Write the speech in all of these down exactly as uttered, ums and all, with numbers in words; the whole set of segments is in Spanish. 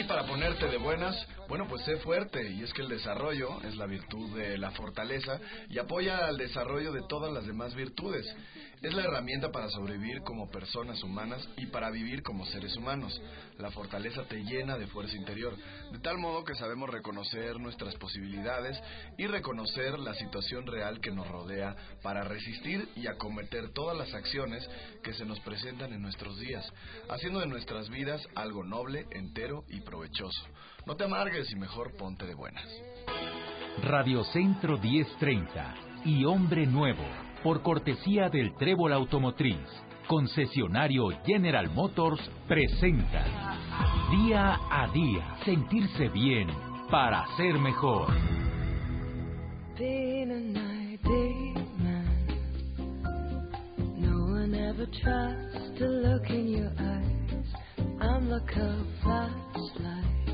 para ponerte de buenas, bueno, pues sé fuerte, y es que el desarrollo es la virtud de la fortaleza y apoya al desarrollo de todas las demás virtudes. Es la herramienta para sobrevivir como personas humanas y para vivir como seres humanos. La fortaleza te llena de fuerza interior, de tal modo que sabemos reconocer nuestras posibilidades y reconocer la situación real que nos rodea para resistir y acometer todas las acciones que se nos presentan en nuestros días, haciendo de nuestras vidas algo noble, entero y provechoso. No te amargues y mejor ponte de buenas. Radio Centro diez treinta y Hombre Nuevo, por cortesía del Trébol Automotriz, concesionario General Motors, presenta Día a Día, sentirse bien para ser mejor. Being a nighty man, no one ever tries to look in your eyes. I'm like a flashlight,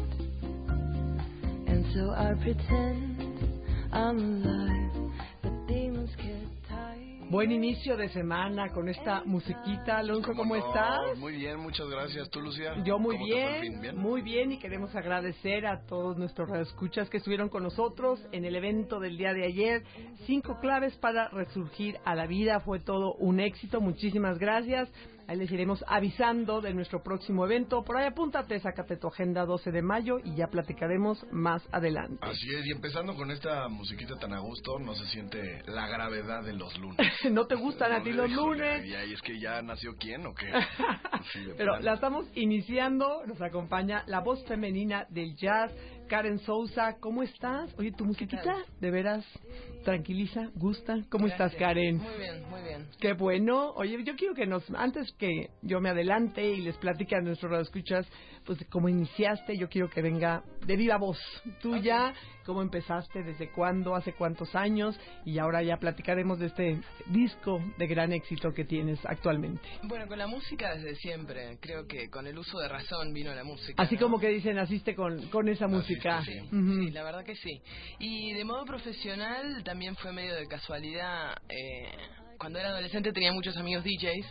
and so I pretend I'm alive, but demons can't. Buen inicio de semana con esta musiquita. Alonso, ¿cómo no? estás? Muy bien, muchas gracias. ¿Tú, Lucía? Yo muy ¿Cómo te fue el bien, fin? ¿Bien? muy bien, y queremos agradecer a todos nuestros radioescuchas que estuvieron con nosotros en el evento del día de ayer. Cinco claves para resurgir a la vida. Fue todo un éxito. Muchísimas gracias. Ahí les iremos avisando de nuestro próximo evento. Por ahí apúntate, sácate tu agenda doce de mayo y ya platicaremos más adelante. Así es, y empezando con esta musiquita tan a gusto, no se siente la gravedad de los lunes. ¿No te gustan no, a ti los híjole, lunes? Y ahí es que ya nació quién o qué. Sí, Pero plano. la estamos iniciando, nos acompaña la voz femenina del jazz, Karen Sousa. ¿Cómo estás? Oye, tu musiquita de veras tranquiliza, gusta. ¿Cómo Gracias. estás, Karen? Muy bien, muy bien. Qué bueno. Oye, yo quiero que nos, antes que yo me adelante y les platique a nuestros radioescuchas, pues cómo iniciaste, yo quiero que venga de viva voz tuya, okay. Cómo empezaste, desde cuándo, hace cuántos años, y ahora ya platicaremos de este disco de gran éxito que tienes actualmente. Bueno, con la música desde siempre, creo que con el uso de razón vino la música. Así ¿no? como que dicen, naciste con, con esa música. Sí, uh-huh. sí, la verdad que sí. Y de modo profesional también fue medio de casualidad. Eh, cuando era adolescente tenía muchos amigos D Js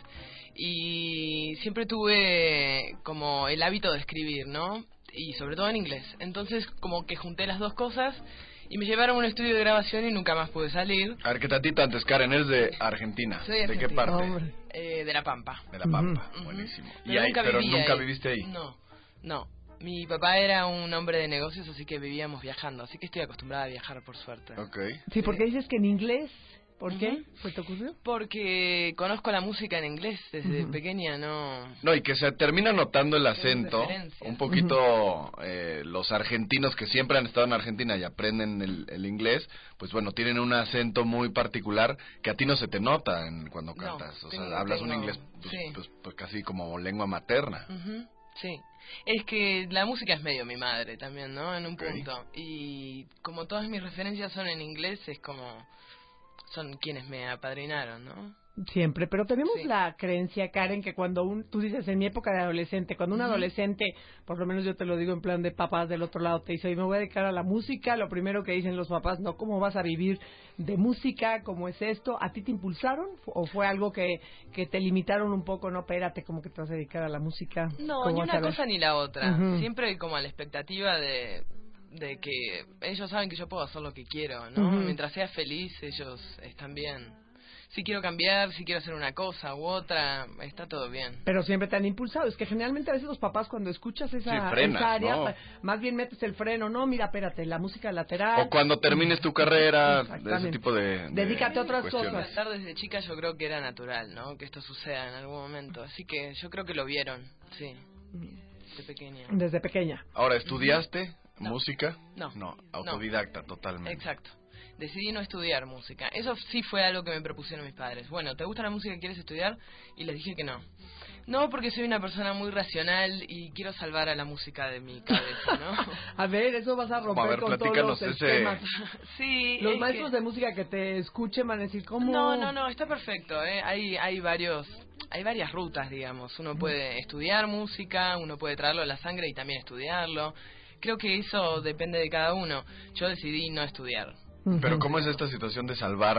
y siempre tuve como el hábito de escribir, ¿no? Y sobre todo en inglés. Entonces como que junté las dos cosas y me llevaron a un estudio de grabación y nunca más pude salir. A ver, ¿qué tantito antes, Karen? ¿Eres de Argentina? Soy de ¿De Argentina. qué parte? Hombre. Eh, de La Pampa. De La Pampa, Uh-huh. buenísimo. Pero ¿Y ahí, nunca pero viví nunca ahí. viviste ahí? No, no. Mi papá era un hombre de negocios, así que vivíamos viajando. Así que estoy acostumbrada a viajar, por suerte. Ok. Sí, porque dices que en inglés. ¿Por qué? Uh-huh. ¿Fue te ocurrió? Porque conozco la música en inglés desde uh-huh. pequeña, ¿no? No, y que se termina notando el acento, referencias. un poquito uh-huh. eh, los argentinos que siempre han estado en Argentina y aprenden el, el inglés, pues bueno, tienen un acento muy particular que a ti no se te nota en, cuando cantas. No, o tengo, sea, hablas tengo, un inglés pues, sí. pues, pues casi como lengua materna. Uh-huh. Sí, es que la música es medio mi madre también, ¿no? En un Okay. punto. Y como todas mis referencias son en inglés, es como... son quienes me apadrinaron, ¿no? Siempre, pero tenemos sí. la creencia, Karen, que cuando un, tú dices en mi época de adolescente, cuando un uh-huh. adolescente, por lo menos yo te lo digo en plan de papás del otro lado, te dice, oye, me voy a dedicar a la música, lo primero que dicen los papás, no, ¿cómo vas a vivir de música? ¿Cómo es esto? ¿A ti te impulsaron? ¿O fue algo que, que te limitaron un poco? No, espérate, ¿cómo que te vas a dedicar a la música? No, ni una cosa ni la otra. Uh-huh. Siempre como a la expectativa de... de que ellos saben que yo puedo hacer lo que quiero, ¿no? Uh-huh. Mientras sea feliz, ellos están bien. Si quiero cambiar, si quiero hacer una cosa u otra, está todo bien. Pero siempre te han impulsado. Es que generalmente a veces los papás cuando escuchas esa, sí, frenas, esa área, ¿no? más bien metes el freno. No, mira, espérate, la música lateral. O cuando termines tu carrera, de ese tipo de, de dedícate a otras cuestiones. cosas. Estar desde chica yo creo que era natural, ¿no? Que esto suceda en algún momento. Así que yo creo que lo vieron, sí. Desde pequeña. Desde pequeña. Ahora, ¿estudiaste no. música? No. No, autodidacta no. totalmente. Exacto. Decidí no estudiar música. Eso sí fue algo que me propusieron mis padres. Bueno, ¿te gusta la música? ¿Quieres estudiar? Y les dije que no. No, porque soy una persona muy racional y quiero salvar a la música de mi cabeza, ¿no? A ver, eso vas a romper a ver, con todos los ese... esquemas. Sí. Los maestros que... de música que te escuchen van a decir, ¿cómo? No, no, no, está perfecto, ¿eh? Hay, hay varios... Hay varias rutas, digamos. Uno puede estudiar música, uno puede traerlo a la sangre y también estudiarlo. Creo que eso depende de cada uno. Yo decidí no estudiar. Pero ¿cómo es esta situación de salvar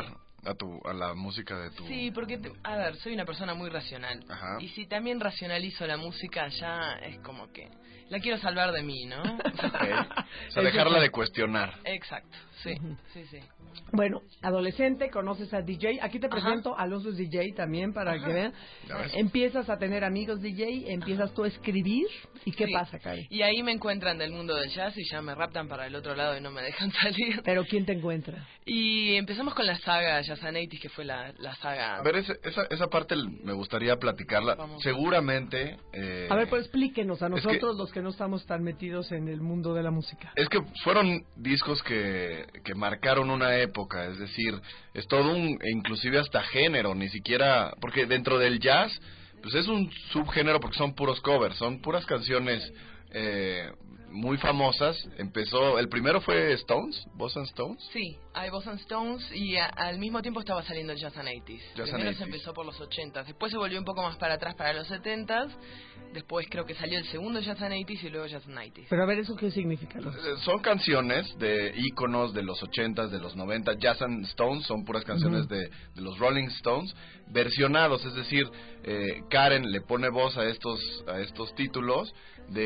a tu a la música de tu... Sí, porque, te- a ver, soy una persona muy racional. Ajá. Y si también racionalizo la música, ya es como que la quiero salvar de mí, ¿no? Ok. O sea, dejarla de cuestionar. Exacto, sí, Ujú. sí, sí. Bueno, adolescente, conoces a D J. Aquí te Ajá. presento a Alonso es D J también para Ajá. que vean. Ya ves. Empiezas a tener amigos D J, empiezas tú a escribir. ¿Y qué Sí. pasa, Karen? Y ahí me encuentran del mundo del jazz y ya me raptan para el otro lado y no me dejan salir. Pero ¿quién te encuentra? Y empezamos con la saga Jazz and eighties, que fue la, la saga... A ver, ese- esa, esa parte me gustaría platicarla. Vamos. Seguramente... eh, A ver, pues explíquenos a es nosotros los que no estamos tan metidos en el mundo de la música. Es que fueron discos que, que marcaron una época, es decir, es todo un, e inclusive hasta género, ni siquiera, porque dentro del jazz, pues es un subgénero porque son puros covers, son puras canciones eh, muy famosas. Empezó, el primero fue Stones, Boss and Stones. Sí, hay Boss and Stones y a- al mismo tiempo estaba saliendo el Jazz and eighties. Jazz and Primero eighties. se empezó por los ochentas, después se volvió un poco más para atrás para los setentas, después creo que salió el segundo Jazz and eighties y luego Jazz and nineties. Pero a ver, ¿eso qué significa? Alonso? Eh, Son canciones de íconos de los ochentas, de los noventa. Jazz and Stones son puras canciones Ujú. de, de los Rolling Stones versionados, es decir, eh, Karen le pone voz a estos a estos títulos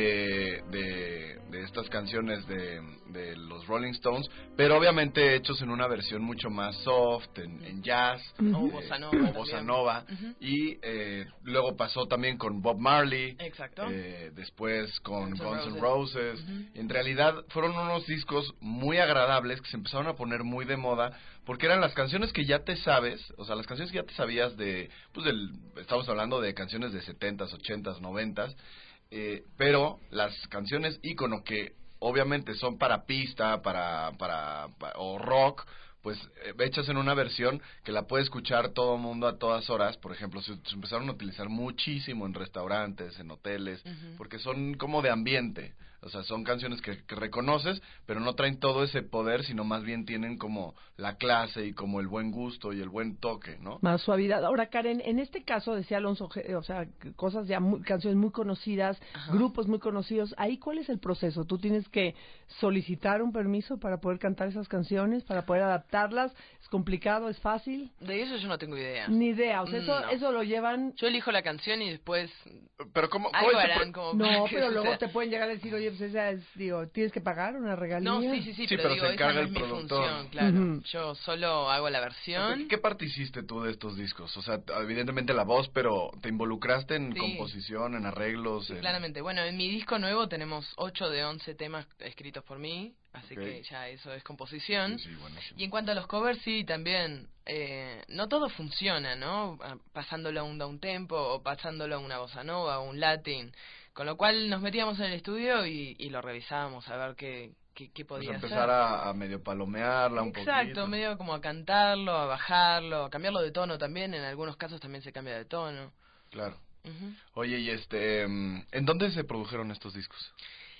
de, de, de estas canciones de, de los Rolling Stones, pero obviamente hechos en una versión mucho más soft, en, en jazz, O Ujú. Bossa Nova o también. bossa nova, Ujú. y eh, luego pasó también con Bob Marley, Exacto. eh, después con Guns N' Guns N' Roses. Roses. Ujú. En realidad fueron unos discos muy agradables que se empezaron a poner muy de moda porque eran las canciones que ya te sabes, o sea, las canciones que ya te sabías de, pues del, estamos hablando de canciones de setentas, ochentas, noventas, eh, pero las canciones ícono que obviamente son para pista, para, para, pa- o rock, pues eh, hechas en una versión que la puede escuchar todo el mundo a todas horas. Por ejemplo, se, se empezaron a utilizar muchísimo en restaurantes, en hoteles, Ujú. porque son como de ambiente. O sea, son canciones que, que reconoces, pero no traen todo ese poder, sino más bien tienen como la clase y como el buen gusto y el buen toque, ¿no? Más suavidad. Ahora, Karen, en este caso decía Alonso, je- o sea, c- cosas ya, muy, canciones muy conocidas, Ajá. grupos muy conocidos. Ahí, ¿cuál es el proceso? ¿Tú tienes que solicitar un permiso para poder cantar esas canciones, para poder adaptarlas? ¿Es complicado? ¿Es fácil? De eso yo no tengo idea. Ni idea. O sea, eso, No. eso lo llevan... Yo elijo la canción y después Pero ¿cómo, cómo algo es que harán pro- como No, para que pero luego suceda. te pueden llegar a decir, oye, pues esa es, digo, tienes que pagar una regalía. No, sí, sí, sí, Sí, pero, pero digo, se esa encarga no el es mi productor. función, claro. Ujú. Yo solo hago la versión. ¿Qué parte hiciste tú de estos discos? O sea, evidentemente la voz, pero ¿te involucraste en Sí. composición, en arreglos? Sí, en- claramente. Bueno, en mi disco nuevo tenemos ocho de once temas escritos por mí, así Ok. que ya eso es composición. Sí, sí, buenísimo. Y en cuanto a los covers, sí, también, eh, no todo funciona, ¿no? Ah, pasándolo a un downtempo o pasándolo a una bossa nova o un latin. Con lo cual nos metíamos en el estudio y, y lo revisábamos a ver qué, qué, qué Pues podía empezar hacer. a, a medio palomearla un Exacto, poquito. medio como a cantarlo, a bajarlo, a cambiarlo de tono también. En algunos casos también se cambia de tono. Claro. Ujú. Oye, y este, mm, ¿en dónde se produjeron estos discos?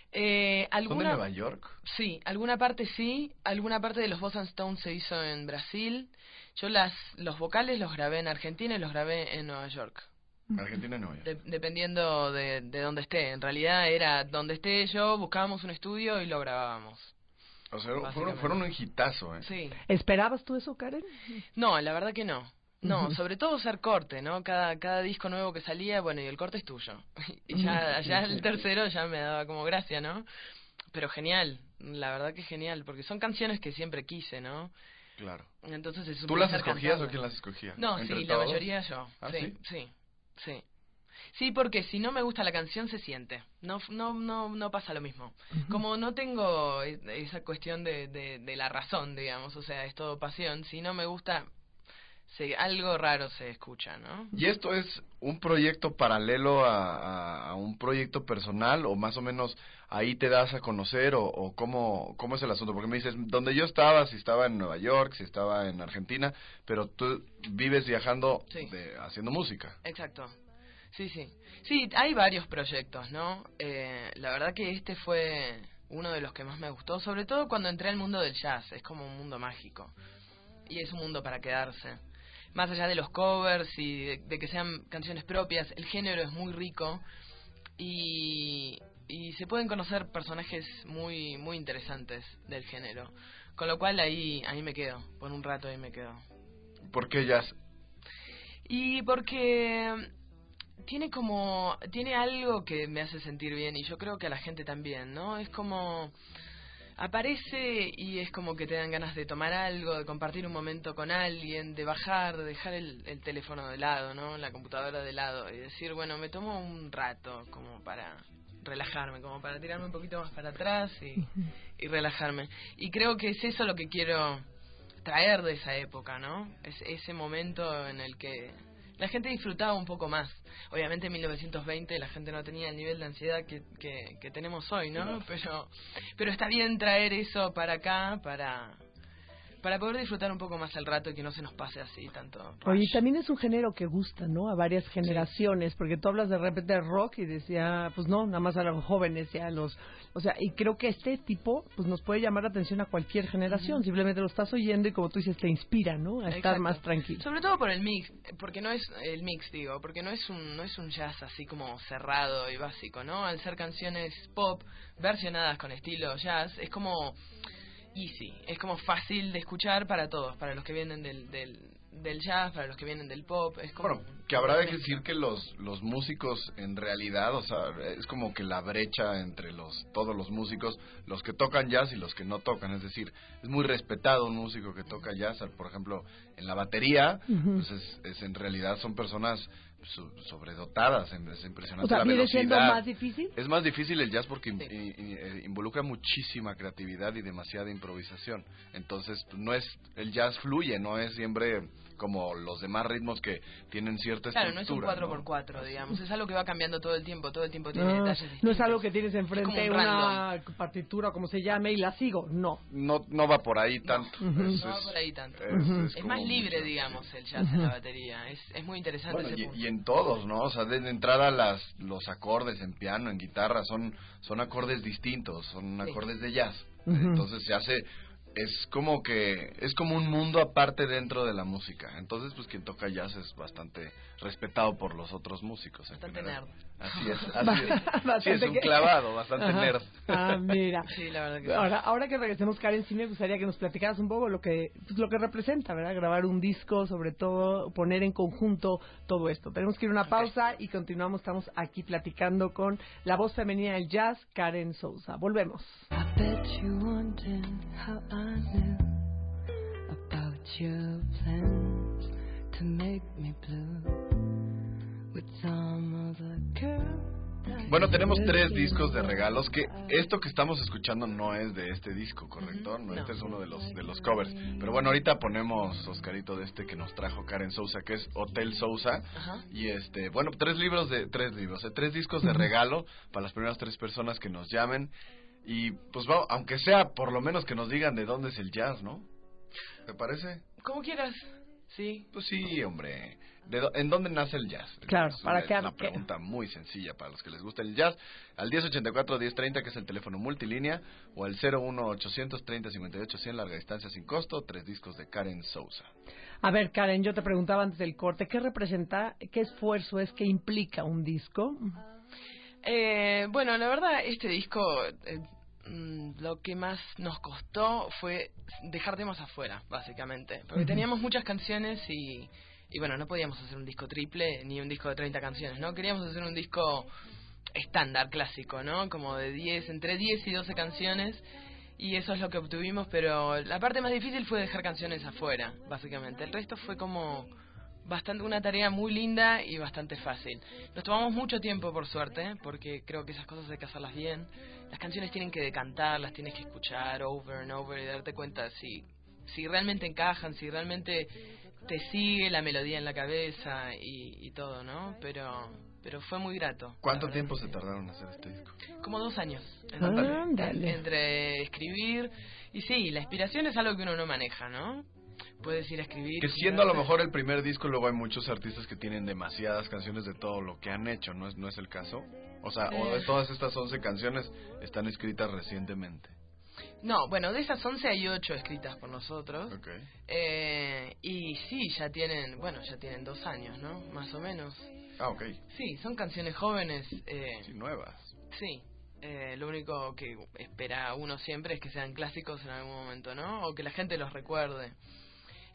Eh, ¿Son de ¿alguna... Nueva York? Sí, alguna parte sí, alguna parte de los Boss and Stones se hizo en Brasil. Yo las los vocales los grabé en Argentina y los grabé en Nueva York, Argentina y Nueva York. de- dependiendo de, de dónde esté. En realidad era donde esté yo, buscábamos un estudio y lo grabábamos. O sea, fueron, Básicamente. fueron un hitazo, ¿eh? Sí. ¿Esperabas tú eso, Karen? No, la verdad que no. No, Ujú. sobre todo ser corte, ¿no? Cada cada disco nuevo que salía, bueno, y el corte es tuyo. Y ya, ya el tercero ya me daba como gracia, ¿no? Pero genial, la verdad que genial, porque son canciones que siempre quise, ¿no? Claro. Entonces es ¿Tú las escogías o quién las escogía? No, ¿Entre sí, la todos? mayoría yo. ¿Ah, sí, sí? sí, sí. Sí, porque si no me gusta la canción se siente. No no no no pasa lo mismo. Como no tengo e- esa cuestión de, de, de la razón, digamos, o sea, es todo pasión. Si no me gusta, se, algo raro se escucha, ¿no? ¿Y esto es un proyecto paralelo a, a, a un proyecto personal o más o menos ahí te das a conocer o, o cómo, cómo es el asunto? Porque me dices, donde yo estaba, si estaba en Nueva York, si estaba en Argentina, pero tú vives viajando Sí. de, haciendo música. Exacto. Sí, sí. Sí, hay varios proyectos, ¿no? Eh, la verdad que este fue uno de los que más me gustó, sobre todo cuando entré al mundo del jazz. Es como un mundo mágico. Y es un mundo para quedarse. Más allá de los covers y de, de que sean canciones propias, el género es muy rico y, y se pueden conocer personajes muy muy interesantes del género. Con lo cual ahí ahí me quedo, por un rato ahí me quedo. ¿Por qué jazz? Y porque tiene como, tiene algo que me hace sentir bien y yo creo que a la gente también, ¿no? Es como, aparece y es como que te dan ganas de tomar algo, de compartir un momento con alguien, de bajar, de dejar el, el teléfono de lado, ¿no? La computadora de lado y decir, bueno, me tomo un rato como para relajarme, como para tirarme un poquito más para atrás y, y relajarme. Y creo que es eso lo que quiero traer de esa época, ¿no? Es ese momento en el que la gente disfrutaba un poco más. Obviamente en mil novecientos veinte la gente no tenía el nivel de ansiedad que, que, que tenemos hoy, ¿no? Claro. Pero pero está bien traer eso para acá, para para poder disfrutar un poco más el rato y que no se nos pase así tanto. Oye, y también es un género que gusta, ¿no? A varias generaciones, porque tú hablas de repente de rock y decía, pues no, nada más a los jóvenes, ya a los... O sea, y creo que este tipo, pues nos puede llamar la atención a cualquier generación. Uh-huh. Simplemente lo estás oyendo y como tú dices, te inspira, ¿no? A estar Exacto. más tranquilo. Sobre todo por el mix, porque no es el mix, digo, porque no es un no es un jazz así como cerrado y básico, ¿no? Al ser canciones pop versionadas con estilo jazz, es como easy, es como fácil de escuchar para todos, para los que vienen del, del, del jazz, para los que vienen del pop, es como... Bueno, que habrá de decir que los los músicos en realidad, o sea, es como que la brecha entre los todos los músicos, los que tocan jazz y los que no tocan, es decir, es muy respetado un músico que toca jazz, por ejemplo, en la batería, uh-huh. pues es, es en realidad son personas sobredotadas, es impresionante. O sea, la ¿viene velocidad. siendo más difícil? Es más difícil el jazz porque sí. in, in, involucra muchísima creatividad y demasiada improvisación. Entonces, no es el jazz fluye, no es siempre como los demás ritmos que tienen cierta claro, estructura. Claro, no es un cuatro por cuatro, ¿no? digamos, es algo que va cambiando todo el tiempo, todo el tiempo tiene no, detalles distintos. No es algo que tienes enfrente un una partitura, como se llame, y la sigo, no. No no va por ahí tanto. No, es, no es, va por ahí tanto. Es, uh-huh. es, es más libre, mucho. digamos, el jazz uh-huh. en la batería, es, es muy interesante bueno, ese y, punto. y en todos, ¿no? O sea, de entrada las los acordes en piano, en guitarra, son son acordes distintos, son sí. acordes de jazz. Uh-huh. Entonces se hace... es como que es como un mundo aparte dentro de la música. Entonces, pues quien toca jazz es bastante respetado por los otros músicos. Bastante nerd. Así es, así es. Sí, es un clavado, bastante Ajá. nerd. Ah, mira. Sí, la verdad que ahora, ahora que regresemos, Karen, sí me gustaría que nos platicaras un poco lo que pues, lo que representa, ¿verdad? Grabar un disco, sobre todo poner en conjunto todo esto. Tenemos que ir a una pausa okay. y continuamos. Estamos aquí platicando con la voz femenina del jazz, Karen Sousa. Volvemos. I bet you wondered how I knew about your plans to make me blue with some other girl. Bueno, tenemos tres discos de regalos, que esto que estamos escuchando no es de este disco, ¿correcto? Uh-huh. No, no. Este es uno de los de los covers. Pero bueno, ahorita ponemos, Oscarito, de este que nos trajo Karen Sousa, que es Hotel Sousa. Uh-huh. Y este, bueno, tres libros de tres libros, eh, tres discos de regalo para las primeras tres personas que nos llamen. Y pues vamos, aunque sea por lo menos que nos digan de dónde es el jazz, ¿no? ¿Te parece? Como quieras. Sí. Pues sí, hombre. ¿De do- ¿En dónde nace el jazz? Claro, es para una, que... Es una pregunta muy sencilla para los que les gusta el jazz. Al diez ochenta y cuatro diez treinta, que es el teléfono multilínea, o al cero uno ochocientos treinta cincuenta y ocho cien, larga distancia sin costo, tres discos de Karen Sousa. A ver, Karen, yo te preguntaba antes del corte, ¿qué representa, qué esfuerzo es, qué implica un disco? Eh, bueno, la verdad, este disco... Eh, lo que más nos costó fue dejar temas afuera, básicamente, porque uh-huh. teníamos muchas canciones y, y bueno, no podíamos hacer un disco triple ni un disco de treinta canciones, ¿no? Queríamos hacer un disco estándar, clásico, ¿no? Como de diez, entre diez y doce canciones, y eso es lo que obtuvimos, pero la parte más difícil fue dejar canciones afuera, básicamente. El resto fue como bastante una tarea muy linda y bastante fácil. Nos tomamos mucho tiempo, por suerte, porque creo que esas cosas hay que hacerlas bien. Las canciones tienen que decantar, las tienes que escuchar over and over y darte cuenta si si realmente encajan, si realmente te sigue la melodía en la cabeza y, y todo, ¿no? Pero pero fue muy grato. ¿Cuánto tiempo se tardaron en hacer este disco? Como dos años. Ah, entre, entre escribir y sí, la inspiración es algo que uno no maneja, ¿no? Puedes ir a escribir. Que siendo a lo mejor el primer disco, luego hay muchos artistas que tienen demasiadas canciones de todo lo que han hecho, ¿no es no es el caso? O sea, eh. o de todas estas once canciones están escritas recientemente. No, bueno, de esas once hay ocho escritas por nosotros. Okay. Eh, y sí, ya tienen, bueno, ya tienen dos años, ¿no? Más o menos. Ah, ok. Sí, son canciones jóvenes. Eh, sí, nuevas. Sí. Eh, lo único que espera uno siempre es que sean clásicos en algún momento, ¿no? O que la gente los recuerde.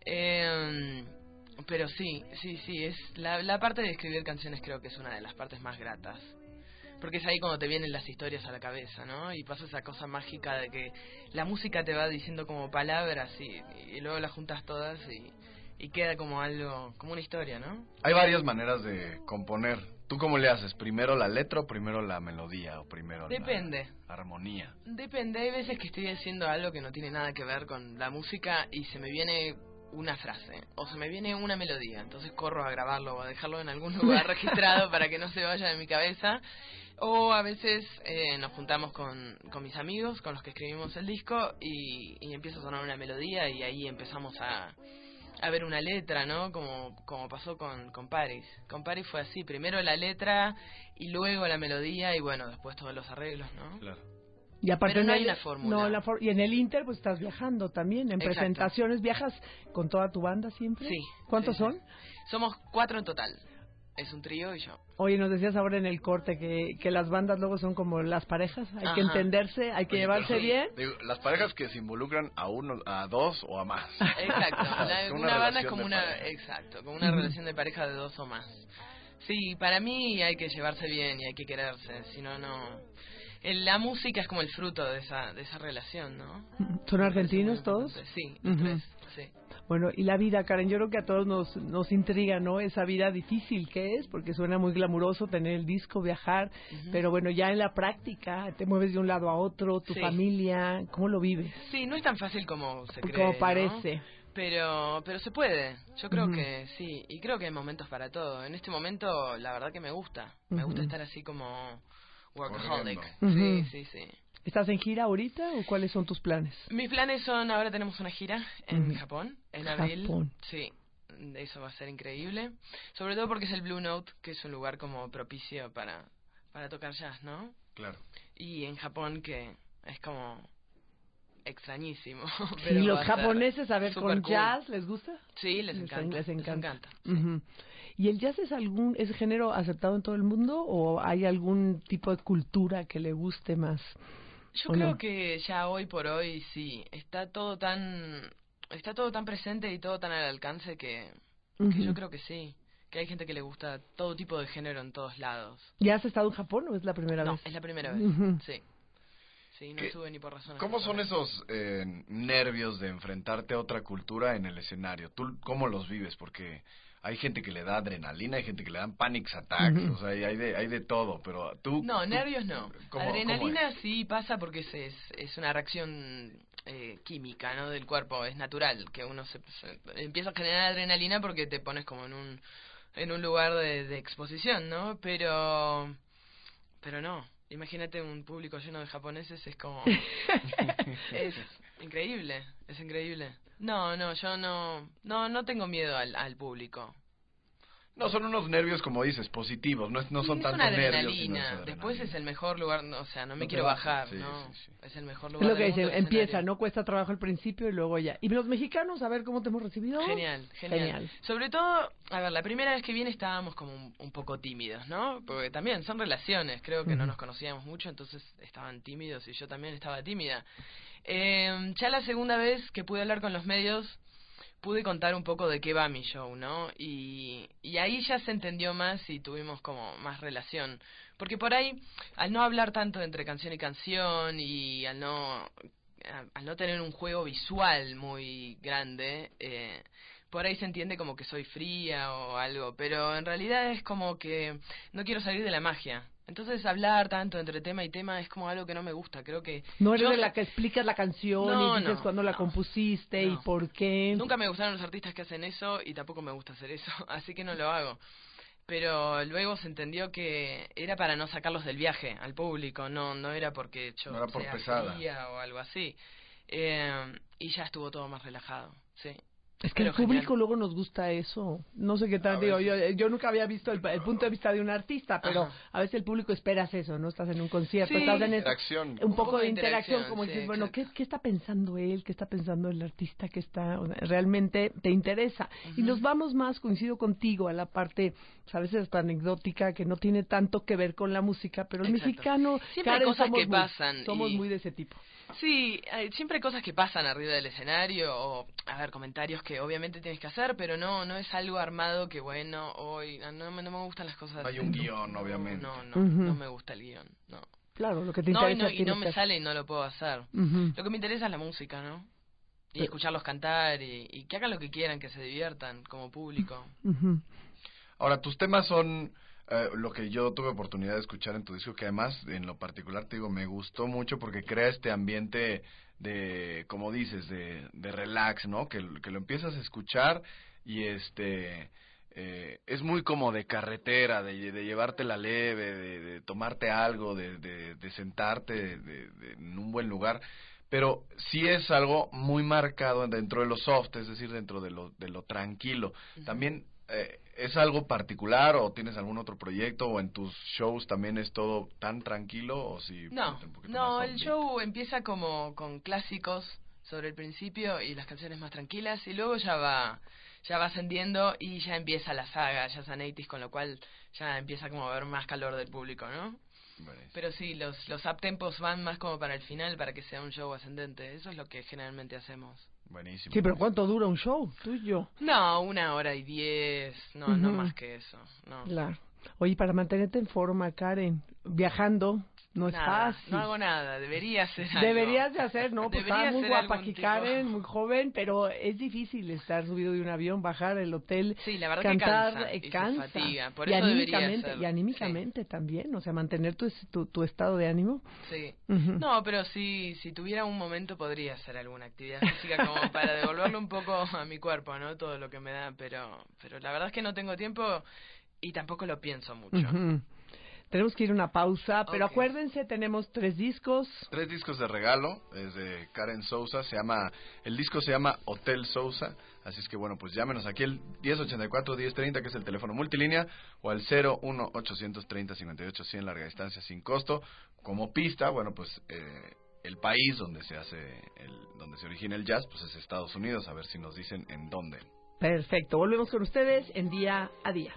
Eh, pero sí, sí, sí, es la, la parte de escribir canciones creo que es una de las partes más gratas. Porque es ahí cuando te vienen las historias a la cabeza, ¿no? Y pasa esa cosa mágica de que la música te va diciendo como palabras y, y luego las juntas todas y, y queda como algo, como una historia, ¿no? Hay varias maneras de componer. ¿Tú cómo le haces? ¿Primero la letra o primero la melodía o primero Depende. la armonía? Depende. Hay veces que estoy haciendo algo que no tiene nada que ver con la música y se me viene una frase o se me viene una melodía. Entonces corro a grabarlo o a dejarlo en algún lugar registrado para que no se vaya de mi cabeza. O a veces eh, nos juntamos con, con mis amigos con los que escribimos el disco y, y empieza a sonar una melodía y ahí empezamos a, a ver una letra, ¿no? Como, como pasó con, con Paris. Con Paris fue así, primero la letra y luego la melodía y bueno, después todos los arreglos, ¿no? Claro. Y aparte Pero no en hay el- una fórmula. No, la for- y en el Inter pues estás viajando también, en Exacto. presentaciones, ¿viajas con toda tu banda siempre? Sí. ¿Cuántos sí, sí. son? Somos cuatro en total. Es un trío y yo. Oye, nos decías ahora en el corte que, que las bandas luego son como las parejas, hay Ajá. que entenderse, hay que Oye, llevarse pero, bien. digo, las parejas que se involucran a uno, a dos o a más. Exacto. La- Es una, una banda es relación como de una, pareja. exacto, como una Ujú. relación de pareja de dos o más. Sí, para mí hay que llevarse bien y hay que quererse, si no no. El- La música es como el fruto de esa de esa relación, ¿no? ¿Son Me argentinos parece muy todos? importante. Sí, los Ujú. tres, sí. Bueno, y la vida, Karen, yo creo que a todos nos, nos intriga, ¿no? Esa vida difícil que es, porque suena muy glamuroso tener el disco, viajar, Ujú. pero bueno, ya en la práctica te mueves de un lado a otro, tu Sí. familia, ¿cómo lo vives? Sí, no es tan fácil como se cree, Como ¿no? parece. Pero pero se puede. Yo creo Ujú. que sí, y creo que hay momentos para todo. En este momento la verdad que me gusta. Me gusta Ujú. estar así como workaholic. Corriendo. Ujú. Sí, sí, sí. ¿Estás en gira ahorita o cuáles son tus planes? Mis planes son, ahora tenemos una gira en Ujú. Japón, en abril. Japón. Sí, eso va a ser increíble. Sobre todo porque es el Blue Note, que es un lugar como propicio para, para tocar jazz, ¿no? Claro. Y en Japón, que es como extrañísimo. Sí, pero los va a ser japoneses, a ver, super con cool. jazz, ¿les gusta? Sí, les encanta. Les encanta. sí. Ujú. ¿Y el jazz es algún es género aceptado en todo el mundo o hay algún tipo de cultura que le guste más? Yo ¿O creo no? que ya hoy por hoy sí, está todo tan está todo tan presente y todo tan al alcance que, que Ujú. yo creo que sí, que hay gente que le gusta todo tipo de género en todos lados. ¿Ya has estado en Japón o es la primera No, vez? es la primera vez, Ujú. sí. Sí, no ¿Qué- sube ni por razones. ¿Cómo son personales. esos eh, nervios de enfrentarte a otra cultura en el escenario? ¿Tú cómo los vives? Porque hay gente que le da adrenalina, hay gente que le dan panic attacks, Ujú. o sea, hay de, hay de todo, pero tú... No, tú- nervios no. ¿cómo- Adrenalina cómo es? sí pasa porque es, es, es una reacción eh, química, ¿no? Del cuerpo, es natural que uno se, se- empieza a generar adrenalina porque te pones como en un en un lugar de, de exposición, ¿no? Pero pero no. Imagínate un público lleno de japoneses, es como es increíble, es increíble. No, no, yo no no no tengo miedo al, al público. No, son unos nervios, como dices, positivos, no, es- no son es tanto una nervios. sino adrenalina. es Después es adrenalina. el mejor lugar, no, o sea, no me No te quiero baja, bajar, sí, no. sí, sí. Es el mejor Es lugar lo que del mundo, dice, el empieza, escenario. ¿no? Cuesta trabajo al principio y luego ya. ¿Y los mexicanos, a ver cómo te hemos recibido? Genial, genial, Genial. Sobre todo, a ver, la primera vez que vine estábamos como un, un poco tímidos, ¿no? Porque también son relaciones, creo que no Ujú. nos conocíamos mucho, entonces estaban tímidos y yo también estaba tímida. Eh, ya la segunda vez que pude hablar con los medios, pude contar un poco de qué va mi show, ¿no? Y, y ahí ya se entendió más y tuvimos como más relación. Porque por ahí, al no hablar tanto entre canción y canción y al no, a- al no tener un juego visual muy grande, eh, por ahí se entiende como que soy fría o algo, pero en realidad es como que no quiero salir de la magia. Entonces hablar tanto entre tema y tema es como algo que no me gusta, creo que... No eres yo- de la que explicas la canción No, y dices no, cuándo la no, compusiste y no. por qué. Nunca me gustaron los artistas que hacen eso y tampoco me gusta hacer eso, así que no lo hago. Pero luego se entendió que era para no sacarlos del viaje al público, no no era porque yo No era por sea pesada. fría o algo así. Eh, y ya estuvo todo más relajado, sí. Es que Pero al público genial. luego nos gusta eso. No sé qué tal, A digo, yo, veces. yo nunca había visto el, el punto de vista de un artista, pero Ajá. a veces el público esperas eso, ¿no? Estás en un concierto, Sí. estás en eso, Interacción. un poco de interacción, interacción, como sí, dices, bueno, ¿qué, exacto. ¿qué está pensando él? ¿Qué está pensando el artista que está? O sea, realmente te interesa. Y Ujú. nos vamos más, coincido contigo, a la parte, pues, a veces hasta anecdótica, que no tiene tanto que ver con la música, pero el Exacto. mexicano, Siempre hay Karen, cosas somos que muy- pasan Somos y- muy de ese tipo. Sí, hay siempre hay cosas que pasan arriba del escenario o, a ver, comentarios que que obviamente tienes que hacer, pero no no es algo armado que, bueno, hoy no, no, me, no me gustan las cosas Hay así. un guión, obviamente. No, no, Uh-huh. no me gusta el guión, no. Claro, lo que te No, y interesa no, y no me que... sale y no lo puedo hacer. Uh-huh. Lo que me interesa es la música, ¿no? Y Eh. escucharlos cantar y, y que hagan lo que quieran, que se diviertan como público. Uh-huh. Ahora, tus temas son eh, lo que yo tuve oportunidad de escuchar en tu disco, que además, en lo particular, te digo, me gustó mucho porque crea este ambiente de, como dices, de, de relax, ¿no? Que, que lo empiezas a escuchar y este... Eh, es muy como de carretera, de, de llevártela leve, de, de tomarte algo, de, de, de sentarte de, de, de, en un buen lugar, pero sí es algo muy marcado dentro de lo soft, es decir, dentro de lo, de lo tranquilo. Uh-huh. También eh, ¿es algo particular o tienes algún otro proyecto o en tus shows también es todo tan tranquilo o si no, un poquito no, más el upbeat? show empieza como con clásicos sobre el principio y las canciones más tranquilas y luego ya va ya va ascendiendo y ya empieza la saga, ya San eighties, con lo cual ya empieza como a haber más calor del público, ¿no? Buenísimo. Pero sí, los los uptempos van más como para el final, para que sea un show ascendente. Eso es lo que generalmente hacemos. Buenísimo. Sí, pero ¿cuánto dura un show, tú y yo? No, una hora y diez, no, uh-huh. no más que eso, no. Claro. Oye, para mantenerte en forma, Karen, viajando, no es nada, fácil. No hago nada, debería hacer algo. Deberías de hacer, ¿no? Pues está muy guapa aquí tipo. Karen, muy joven, pero es difícil estar subido de un avión, bajar el hotel, sí, la verdad cantar, que cansa, eh, y cansa. Se fatiga. Por y eso anímicamente, debería ser. y anímicamente sí. también, o sea, mantener tu, tu, tu estado de ánimo. Sí. Uh-huh. No, pero sí, si tuviera un momento podría hacer alguna actividad física como para devolverle un poco a mi cuerpo, ¿no? Todo lo que me da, pero pero la verdad es que no tengo tiempo y tampoco lo pienso mucho. Uh-huh. Tenemos que ir a una pausa, pero okay. acuérdense, tenemos tres discos. Tres discos de regalo, es de Karen Sousa, se llama, el disco se llama Hotel Sousa, así es que bueno, pues llámenos aquí el diez ochenta y cuatro diez treinta, que es el teléfono multilínea, o al cero uno ochocientos treinta cincuenta y ocho cien, larga distancia sin costo. Como pista, bueno, pues eh, el país donde se hace, el, donde se origina el jazz, pues es Estados Unidos, a ver si nos dicen en dónde. Perfecto, volvemos con ustedes en Día a Día.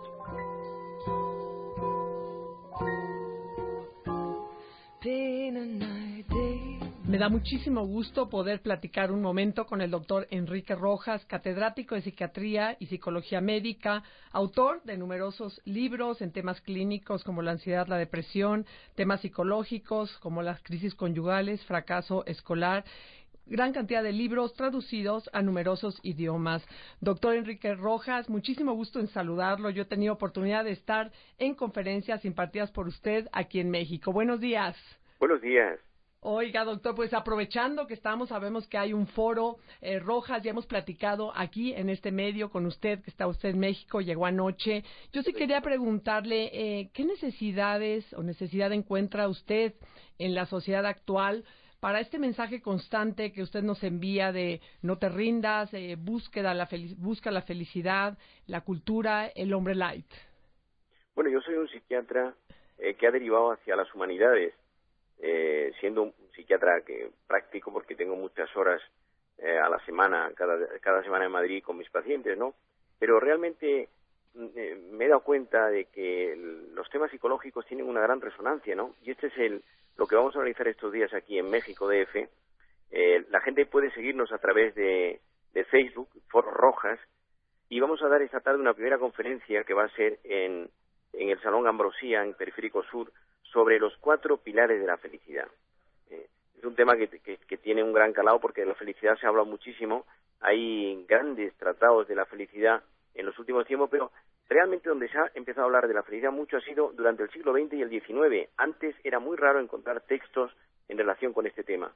Me da muchísimo gusto poder platicar un momento con el doctor Enrique Rojas, catedrático de Psiquiatría y Psicología Médica, autor de numerosos libros en temas clínicos como la ansiedad, la depresión, temas psicológicos como las crisis conyugales, fracaso escolar, gran cantidad de libros traducidos a numerosos idiomas. Doctor Enrique Rojas, muchísimo gusto en saludarlo. Yo he tenido oportunidad de estar en conferencias impartidas por usted aquí en México. Buenos días. Buenos días. Oiga, doctor, pues aprovechando que estamos, sabemos que hay un foro eh, Rojas, ya hemos platicado aquí en este medio con usted, que está usted en México, llegó anoche. Yo sí quería preguntarle, eh, ¿qué necesidades o necesidad encuentra usted en la sociedad actual para este mensaje constante que usted nos envía de no te rindas, eh, búsqueda la felic- busca la felicidad, la cultura, el hombre light? Bueno, yo soy un psiquiatra eh, que ha derivado hacia las humanidades, eh, siendo un psiquiatra que practico porque tengo muchas horas eh, a la semana, cada, cada semana en Madrid con mis pacientes, ¿no? Pero realmente eh, me he dado cuenta de que el, los temas psicológicos tienen una gran resonancia, ¿no? Y este es el lo que vamos a analizar estos días aquí en México D F. Eh, la gente puede seguirnos a través de, de Facebook, Foro Rojas, y vamos a dar esta tarde una primera conferencia que va a ser en, en el Salón Ambrosía, en Periférico Sur, sobre los cuatro pilares de la felicidad. Eh, es un tema que, que, que tiene un gran calado porque de la felicidad se habla muchísimo. Hay grandes tratados de la felicidad en los últimos tiempos, pero realmente donde se ha empezado a hablar de la felicidad mucho ha sido durante el siglo veinte y el diecinueve. Antes era muy raro encontrar textos en relación con este tema.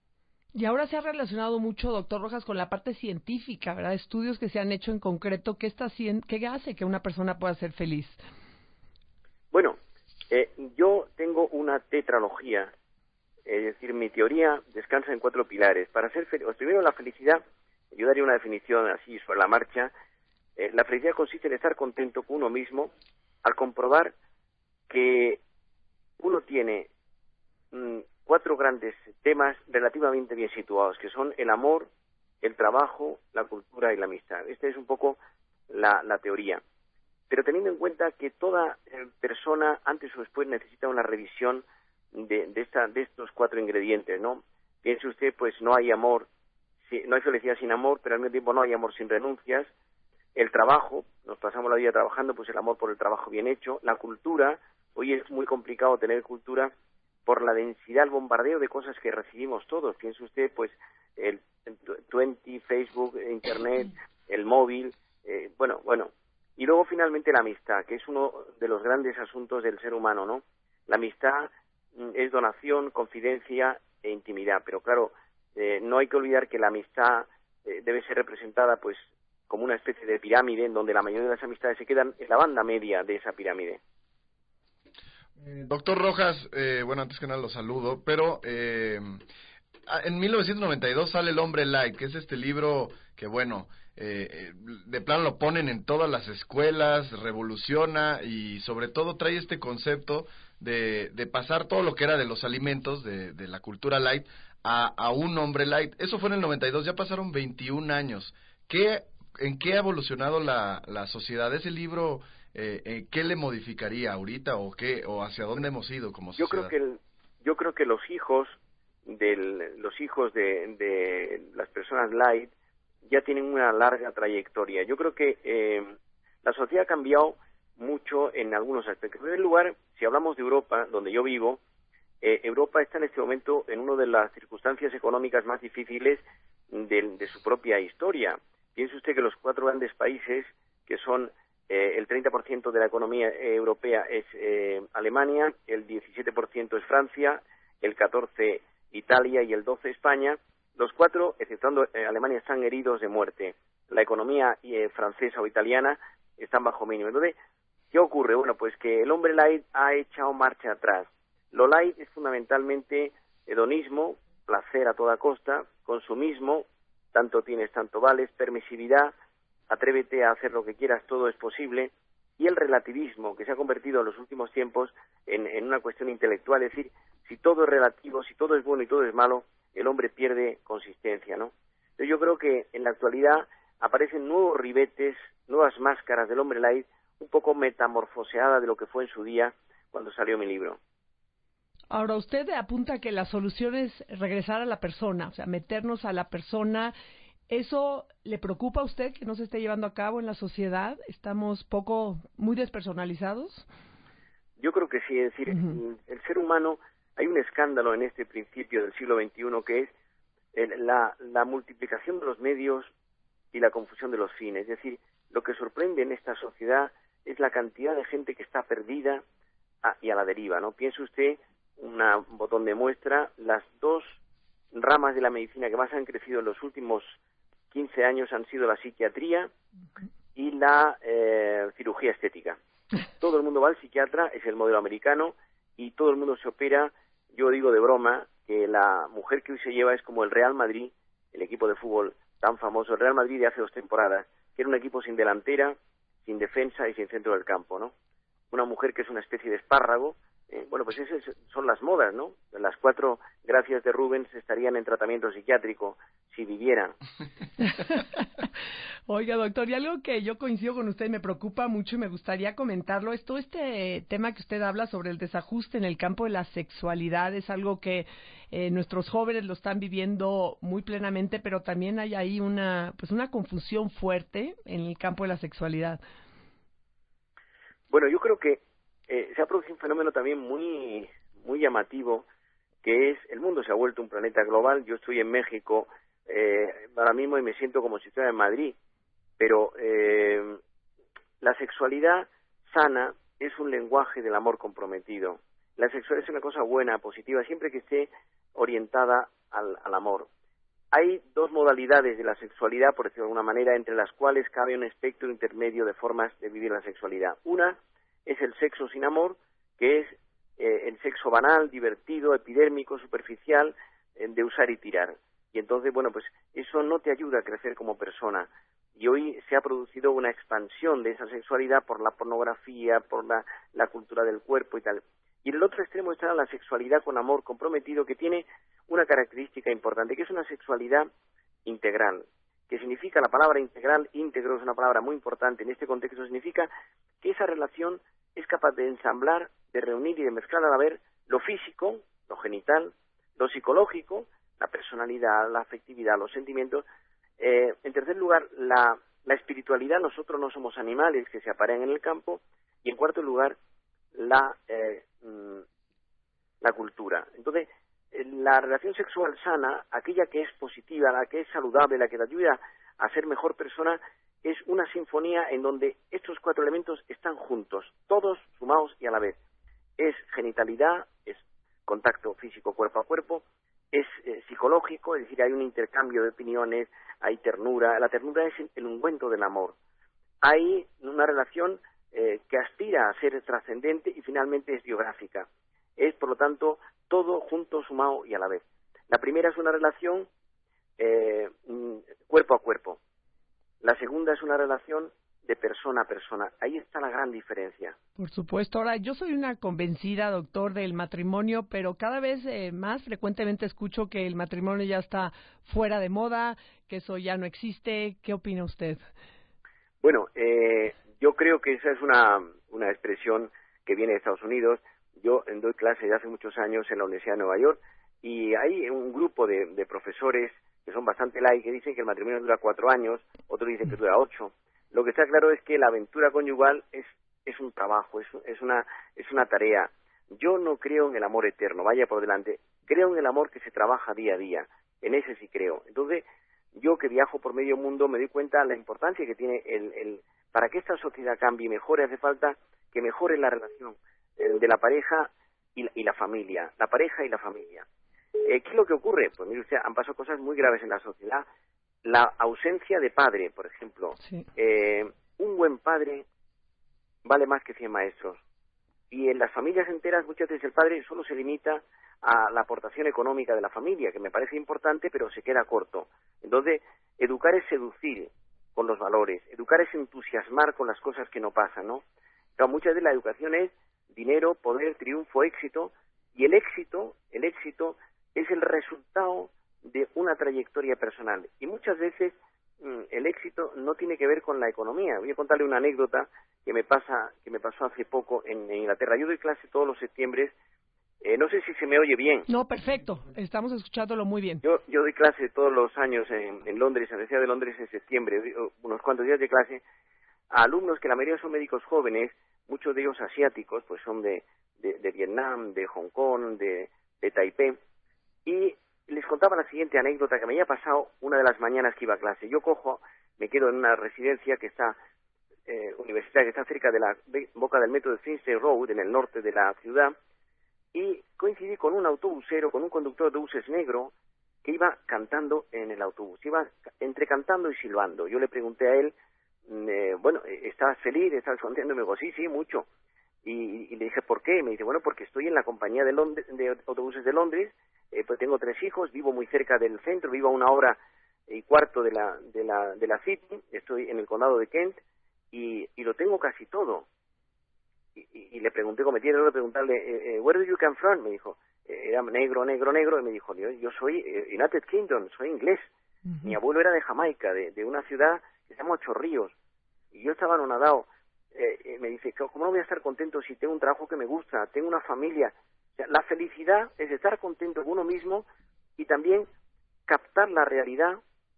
Y ahora se ha relacionado mucho, doctor Rojas, con la parte científica, ¿verdad? Estudios que se han hecho en concreto. ¿Qué, está, qué hace que una persona pueda ser feliz? Bueno, eh, yo tengo una tetralogía, es decir, mi teoría descansa en cuatro pilares. Para ser feliz, primero la felicidad, yo daría una definición así sobre la marcha. Eh, la felicidad consiste en estar contento con uno mismo al comprobar que uno tiene mmm, cuatro grandes temas relativamente bien situados, que son el amor, el trabajo, la cultura y la amistad. Esta es un poco la, la teoría. Pero teniendo en cuenta que toda eh, persona antes o después necesita una revisión de, de, esta, de estos cuatro ingredientes, ¿no? Piense usted, pues no hay amor sí, no hay felicidad sin amor, pero al mismo tiempo no hay amor sin renuncias. El trabajo, nos pasamos la vida trabajando, pues el amor por el trabajo bien hecho. La cultura, hoy es muy complicado tener cultura por la densidad, el bombardeo de cosas que recibimos todos. Piense usted, pues, el veinte, Facebook, Internet, el móvil, eh, bueno, bueno. Y luego, finalmente, la amistad, que es uno de los grandes asuntos del ser humano, ¿no? La amistad es donación, confidencia e intimidad, pero claro, eh, no hay que olvidar que la amistad eh, debe ser representada, pues, como una especie de pirámide, en donde la mayoría de las amistades se quedan en la banda media de esa pirámide. Eh, doctor Rojas, eh, bueno, antes que nada lo saludo, pero eh, en mil novecientos noventa y dos sale El Hombre Light, que es este libro que, bueno, eh, de plano lo ponen en todas las escuelas, revoluciona y sobre todo trae este concepto de, de pasar todo lo que era de los alimentos, de, de la cultura light, a, a un hombre light. Eso fue en el noventa y dos, ya pasaron veintiún años. ¿Qué, ¿En qué ha evolucionado la, la sociedad? Ese libro... Eh, eh, ¿qué le modificaría ahorita o qué o hacia dónde hemos ido como sociedad? Yo creo que el, yo creo que los hijos del los hijos de, de las personas light ya tienen una larga trayectoria. Yo creo que eh, la sociedad ha cambiado mucho en algunos aspectos. En primer lugar, si hablamos de Europa, donde yo vivo, eh, Europa está en este momento en una de las circunstancias económicas más difíciles de, de su propia historia. Piense usted que los cuatro grandes países que son Eh, el treinta por ciento de la economía eh, europea es eh, Alemania, el diecisiete por ciento es Francia, el catorce por ciento Italia y el doce por ciento España. Los cuatro, exceptuando eh, Alemania, están heridos de muerte. La economía eh, francesa o italiana están bajo mínimo. Entonces, ¿qué ocurre? Bueno, pues que el hombre light ha echado marcha atrás. Lo light es fundamentalmente hedonismo, placer a toda costa, consumismo, tanto tienes, tanto vales, permisividad, atrévete a hacer lo que quieras, todo es posible, y el relativismo, que se ha convertido en los últimos tiempos en, en una cuestión intelectual, es decir, si todo es relativo, si todo es bueno y todo es malo, el hombre pierde consistencia, ¿no? Entonces yo creo que en la actualidad aparecen nuevos ribetes, nuevas máscaras del hombre light, un poco metamorfoseada de lo que fue en su día cuando salió mi libro. Ahora, usted apunta que la solución es regresar a la persona, o sea, meternos a la persona. ¿Eso le preocupa a usted que no se esté llevando a cabo en la sociedad? ¿Estamos poco, muy despersonalizados? Yo creo que sí, es decir, uh-huh. el ser humano, hay un escándalo en este principio del siglo veintiuno que es el, la, la multiplicación de los medios y la confusión de los fines. Es decir, lo que sorprende en esta sociedad es la cantidad de gente que está perdida a, y a la deriva, ¿no? Piense usted, un botón de muestra, las dos ramas de la medicina que más han crecido en los últimos quince años han sido la psiquiatría y la eh, cirugía estética. Todo el mundo va al psiquiatra, es el modelo americano, y todo el mundo se opera. Yo digo de broma que la mujer que hoy se lleva es como el Real Madrid, el equipo de fútbol tan famoso, el Real Madrid de hace dos temporadas, que era un equipo sin delantera, sin defensa y sin centro del campo, ¿no? Una mujer que es una especie de espárrago. Eh, bueno, pues esas son las modas, ¿no? Las cuatro gracias de Rubens estarían en tratamiento psiquiátrico si vivieran. Oiga, doctor, y algo que yo coincido con usted, me preocupa mucho y me gustaría comentarlo, es todo este tema que usted habla sobre el desajuste en el campo de la sexualidad. Es algo que eh, nuestros jóvenes lo están viviendo muy plenamente, pero también hay ahí una, pues una confusión fuerte en el campo de la sexualidad. Bueno, yo creo que Eh, se ha producido un fenómeno también muy muy llamativo, que es el mundo se ha vuelto un planeta global. Yo estoy en México eh, ahora mismo y me siento como si estuviera en Madrid, pero eh, la sexualidad sana es un lenguaje del amor comprometido. La sexualidad es una cosa buena, positiva, siempre que esté orientada al, al amor. Hay dos modalidades de la sexualidad, por decirlo de alguna manera, entre las cuales cabe un espectro intermedio de formas de vivir la sexualidad. Una es el sexo sin amor, que es eh, el sexo banal, divertido, epidérmico, superficial, eh, de usar y tirar. Y entonces, bueno, pues eso no te ayuda a crecer como persona. Y hoy se ha producido una expansión de esa sexualidad por la pornografía, por la, la cultura del cuerpo y tal. Y en el otro extremo está la sexualidad con amor comprometido, que tiene una característica importante, que es una sexualidad integral. Que significa, la palabra integral, íntegro es una palabra muy importante en este contexto, significa que esa relación es capaz de ensamblar, de reunir y de mezclar a la vez lo físico, lo genital, lo psicológico, la personalidad, la afectividad, los sentimientos. Eh, en tercer lugar, la, la espiritualidad. Nosotros no somos animales que se aparean en el campo. Y en cuarto lugar, la, eh, la cultura. Entonces, la relación sexual sana, aquella que es positiva, la que es saludable, la que te ayuda a ser mejor persona, es una sinfonía en donde estos cuatro elementos están juntos, todos sumados y a la vez. Es genitalidad, es contacto físico cuerpo a cuerpo, es eh, psicológico, es decir, hay un intercambio de opiniones, hay ternura. La ternura es el ungüento del amor. Hay una relación eh, que aspira a ser trascendente y finalmente es biográfica. Es, por lo tanto, todo junto, sumado y a la vez. La primera es una relación eh, cuerpo a cuerpo. La segunda es una relación de persona a persona. Ahí está la gran diferencia. Por supuesto. Ahora, yo soy una convencida, doctor, del matrimonio, pero cada vez eh, más frecuentemente escucho que el matrimonio ya está fuera de moda, que eso ya no existe. ¿Qué opina usted? Bueno, eh, yo creo que esa es una, una expresión que viene de Estados Unidos. Yo doy clase de hace muchos años en la Universidad de Nueva York y hay un grupo de, de profesores que son bastante light, que dicen que el matrimonio dura cuatro años, otros dicen que dura ocho. Lo que está claro es que la aventura conyugal es es un trabajo, es, es una es una tarea. Yo no creo en el amor eterno, vaya por delante. Creo en el amor que se trabaja día a día. En ese sí creo. Entonces, yo que viajo por medio mundo me doy cuenta de la importancia que tiene el, el para que esta sociedad cambie y mejore, hace falta que mejore la relación de la pareja y la, y la familia, la pareja y la familia. Eh, ¿Qué es lo que ocurre? Pues mire usted, han pasado cosas muy graves en la sociedad. La ausencia de padre, por ejemplo. Sí. Eh, un buen padre vale más que cien maestros. Y en las familias enteras muchas veces el padre solo se limita a la aportación económica de la familia, que me parece importante, pero se queda corto. Entonces, educar es seducir con los valores, educar es entusiasmar con las cosas que no pasan, ¿no? Entonces, muchas veces la educación es dinero, poder, triunfo, éxito, y el éxito, el éxito es el resultado de una trayectoria personal. Y muchas veces mmm, el éxito no tiene que ver con la economía. Voy a contarle una anécdota que me pasa, que me pasó hace poco en, en Inglaterra. Yo doy clase todos los septiembres. Eh, no sé si se me oye bien. No, perfecto. Estamos escuchándolo muy bien. Yo, yo doy clase todos los años en, en Londres, en la Universidad de Londres en septiembre, unos cuantos días de clase, a alumnos que la mayoría son médicos jóvenes, muchos de ellos asiáticos, pues son de, de, de Vietnam, de Hong Kong, de, de Taipei, y les contaba la siguiente anécdota que me había pasado una de las mañanas que iba a clase. Yo cojo, me quedo en una residencia que está, eh, universitaria, que está cerca de la boca del metro de Finsbury Road, en el norte de la ciudad, y coincidí con un autobusero, con un conductor de autobuses negro, que iba cantando en el autobús, iba entre cantando y silbando. Yo le pregunté a él, eh, bueno, ¿estás feliz? ¿Estás contento? Y me dijo, sí, sí, mucho. Y, y le dije, ¿por qué? Y me dice, bueno, porque estoy en la compañía de, Londres, de autobuses de Londres, eh, pues tengo tres hijos, vivo muy cerca del centro, vivo a una hora y cuarto de la, de la, de la City, estoy en el condado de Kent, y, y lo tengo casi todo. Y, y, y le pregunté, cometí el error de preguntarle, eh, eh, ¿where do you come from? Me dijo, eh, era negro, negro, negro, y me dijo, yo, yo soy eh, United Kingdom, soy inglés. Uh-huh. Mi abuelo era de Jamaica, de, de una ciudad que se llama Ocho Ríos, y yo estaba anonadado. Eh, eh, me dice, ¿cómo no voy a estar contento si tengo un trabajo que me gusta, tengo una familia? O sea, la felicidad es estar contento con uno mismo y también captar la realidad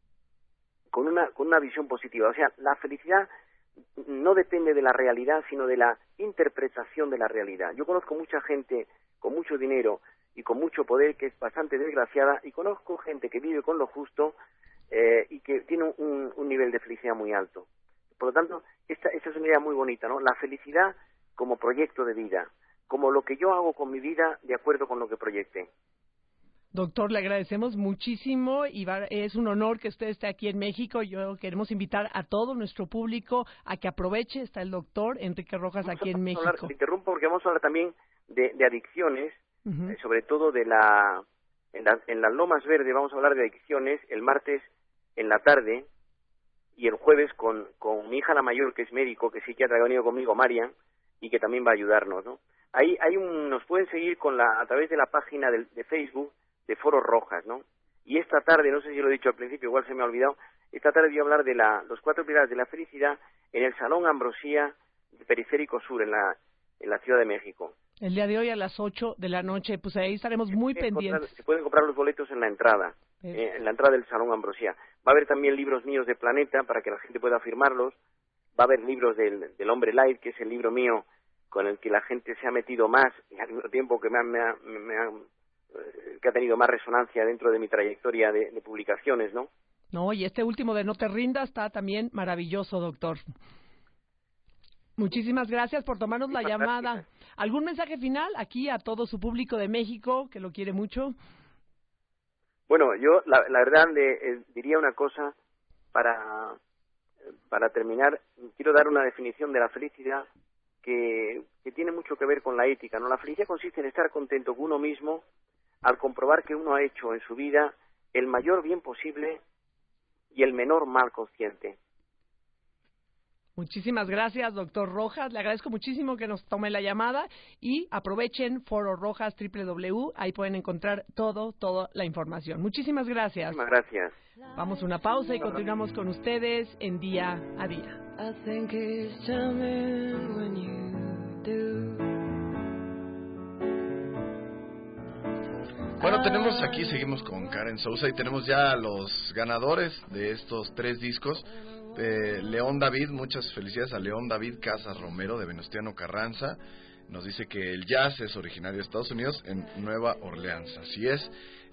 con una, con una visión positiva. O sea, la felicidad no depende de la realidad, sino de la interpretación de la realidad. Yo conozco mucha gente con mucho dinero y con mucho poder que es bastante desgraciada, y conozco gente que vive con lo justo eh, y que tiene un, un nivel de felicidad muy alto. Por lo tanto, esta, esta es una idea muy bonita, ¿no? La felicidad como proyecto de vida, como lo que yo hago con mi vida de acuerdo con lo que proyecte. Doctor, le agradecemos muchísimo y va, es un honor que usted esté aquí en México. Yo queremos invitar a todo nuestro público a que aproveche. Está el doctor Enrique Rojas vamos aquí a, en México. Hablar, te interrumpo porque vamos a hablar también de, de adicciones, uh-huh. eh, sobre todo de la en, la en las Lomas Verdes vamos a hablar de adicciones el martes en la tarde y el jueves con, con mi hija la mayor, que es médico, que sí que ha venido conmigo, Marian, y que también va a ayudarnos, ¿no? Ahí hay un, nos pueden seguir con la a través de la página de, de Facebook de Foros Rojas, ¿no? Y esta tarde, no sé si lo he dicho al principio, igual se me ha olvidado, esta tarde voy a hablar de la, los cuatro pilares de la felicidad en el Salón Ambrosía del Periférico Sur, en la, en la Ciudad de México. El día de hoy a las ocho de la noche, pues ahí estaremos muy se pendientes. Comprar, se pueden comprar los boletos en la entrada, eh, en la entrada del Salón Ambrosía. Va a haber también libros míos de Planeta para que la gente pueda firmarlos. Va a haber libros del, del Hombre Light, que es el libro mío con el que la gente se ha metido más y al mismo tiempo que me ha, me ha, me ha, que ha tenido más resonancia dentro de mi trayectoria de, de publicaciones, ¿no? No, y este último de No te rindas está también maravilloso, doctor. Muchísimas gracias por tomarnos la llamada. ¿Algún mensaje final aquí a todo su público de México que lo quiere mucho? Bueno, yo la, la verdad le, eh, diría una cosa para, para terminar. Quiero dar una definición de la felicidad que, que tiene mucho que ver con la ética, ¿no? La felicidad consiste en estar contento con uno mismo al comprobar que uno ha hecho en su vida el mayor bien posible y el menor mal consciente. Muchísimas gracias, doctor Rojas. Le agradezco muchísimo que nos tome la llamada y aprovechen Foro Rojas doble u doble u doble u. Ahí pueden encontrar todo, toda la información. Muchísimas gracias. Muchísimas gracias. Vamos a una pausa y continuamos con ustedes en Día a Día. I think it's charming when you do. Bueno, tenemos aquí, seguimos con Karen Sousa y tenemos ya los ganadores de estos tres discos. Eh, León David, muchas felicidades a León David Casas Romero de Venustiano Carranza. Nos dice que el jazz es originario de Estados Unidos en Nueva Orleans. Así es.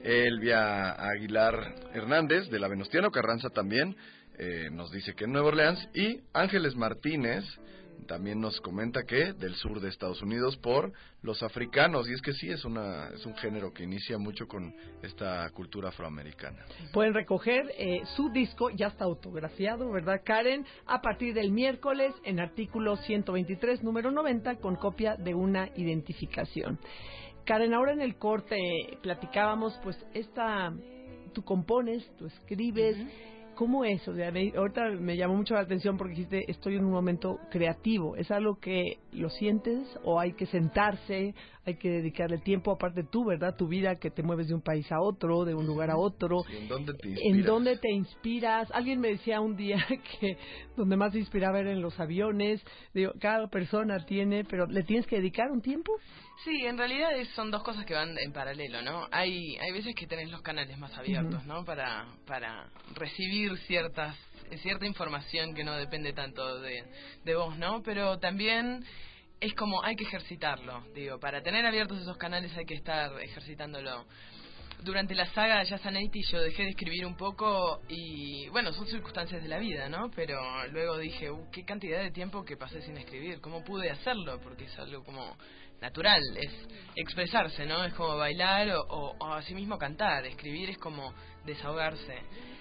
Elvia Aguilar Hernández de la Venustiano Carranza también eh, nos dice que en Nueva Orleans. Y Ángeles Martínez también nos comenta que del sur de Estados Unidos por los africanos, y es que sí, es una es un género que inicia mucho con esta cultura afroamericana. Pueden recoger eh, su disco, ya está autografiado, ¿verdad, Karen? A partir del miércoles en artículo ciento veintitrés, número noventa, con copia de una identificación. Karen, ahora en el corte platicábamos, pues, esta, tú compones, tú escribes, uh-huh. ¿Cómo es? O sea, me, ahorita me llamó mucho la atención porque dijiste, estoy en un momento creativo. ¿Es algo que lo sientes o hay que sentarse, hay que dedicarle tiempo? Aparte tú, ¿verdad? Tu vida, que te mueves de un país a otro, de un lugar a otro. Sí, ¿en dónde te inspiras? ¿En dónde te inspiras? Alguien me decía un día que donde más se inspiraba era en los aviones. Digo, cada persona tiene, pero ¿le tienes que dedicar un tiempo? Sí, en realidad es, son dos cosas que van en paralelo, ¿no? Hay hay veces que tenés los canales más abiertos, uh-huh. ¿no? Para para recibir ciertas cierta información que no depende tanto de, de vos, ¿no? Pero también es como hay que ejercitarlo, digo, para tener abiertos esos canales hay que estar ejercitándolo. Durante la saga de Jazz and eighty yo dejé de escribir un poco y, bueno, son circunstancias de la vida, ¿no? Pero luego dije, uh, qué cantidad de tiempo que pasé sin escribir, ¿cómo pude hacerlo? Porque es algo como natural, es expresarse, ¿no? Es como bailar o, o, o así mismo cantar, escribir es como desahogarse.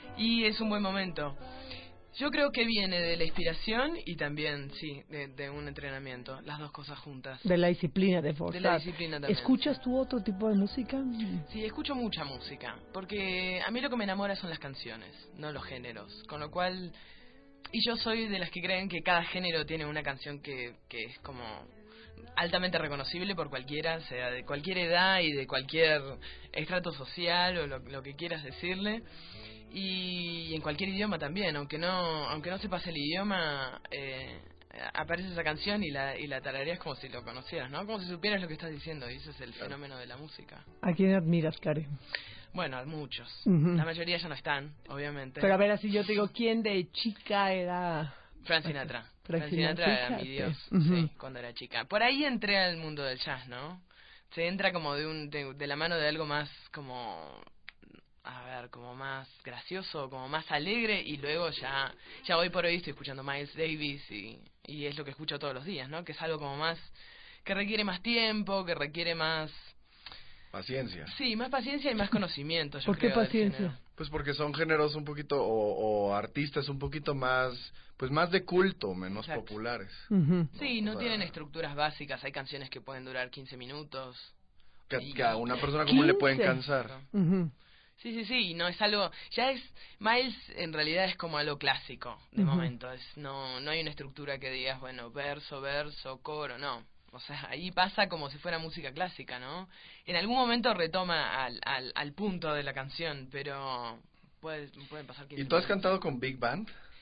Y es un buen momento. Yo creo que viene de la inspiración y también, sí, de, de un entrenamiento, las dos cosas juntas. De la disciplina de forzar. De la disciplina también. ¿Escuchas tú otro tipo de música? Sí, escucho mucha música, porque a mí lo que me enamora son las canciones, no los géneros. Con lo cual, y yo soy de las que creen que cada género tiene una canción que, que es como altamente reconocible por cualquiera, sea de cualquier edad y de cualquier estrato social o lo, lo que quieras decirle. Y en cualquier idioma también, aunque no aunque no sepas el idioma, eh, aparece esa canción y la y la tarareas como si lo conocieras, ¿no? Como si supieras lo que estás diciendo, y ese es el fenómeno de la música. ¿A quién admiras, Karen? Bueno, a muchos. Uh-huh. La mayoría ya no están, obviamente. Pero a ver, así yo te digo, ¿quién de chica era...? Frank Sinatra. Frank Frank Sinatra Sinatra, era mi dios, uh-huh. sí, cuando era chica. Por ahí entré al mundo del jazz, ¿no? Se entra como de un de, de la mano de algo más como... a ver, como más gracioso, como más alegre, y luego ya ya hoy por hoy estoy escuchando Miles Davis y, y es lo que escucho todos los días, ¿no? Que es algo como más, que requiere más tiempo, que requiere más... Paciencia. Sí, más paciencia y más conocimiento, yo ¿Por qué creo, paciencia? Pues porque son géneros un poquito, o, o artistas un poquito más, pues más de culto, menos Exacto. populares. Uh-huh. Sí, no o sea, tienen estructuras básicas, hay canciones que pueden durar quince minutos. Que, y... que a una persona común le pueden quince cansar. Uh-huh. Sí, sí, sí, no es algo, ya es, Miles en realidad es como algo clásico de uh-huh. momento, es no no hay una estructura que digas, bueno, verso, verso, coro, no, o sea, ahí pasa como si fuera música clásica, ¿no? En algún momento retoma al al, al punto de la canción, pero puede, pueden pasar quince ¿Y tú has minutos. cantado con Big Band?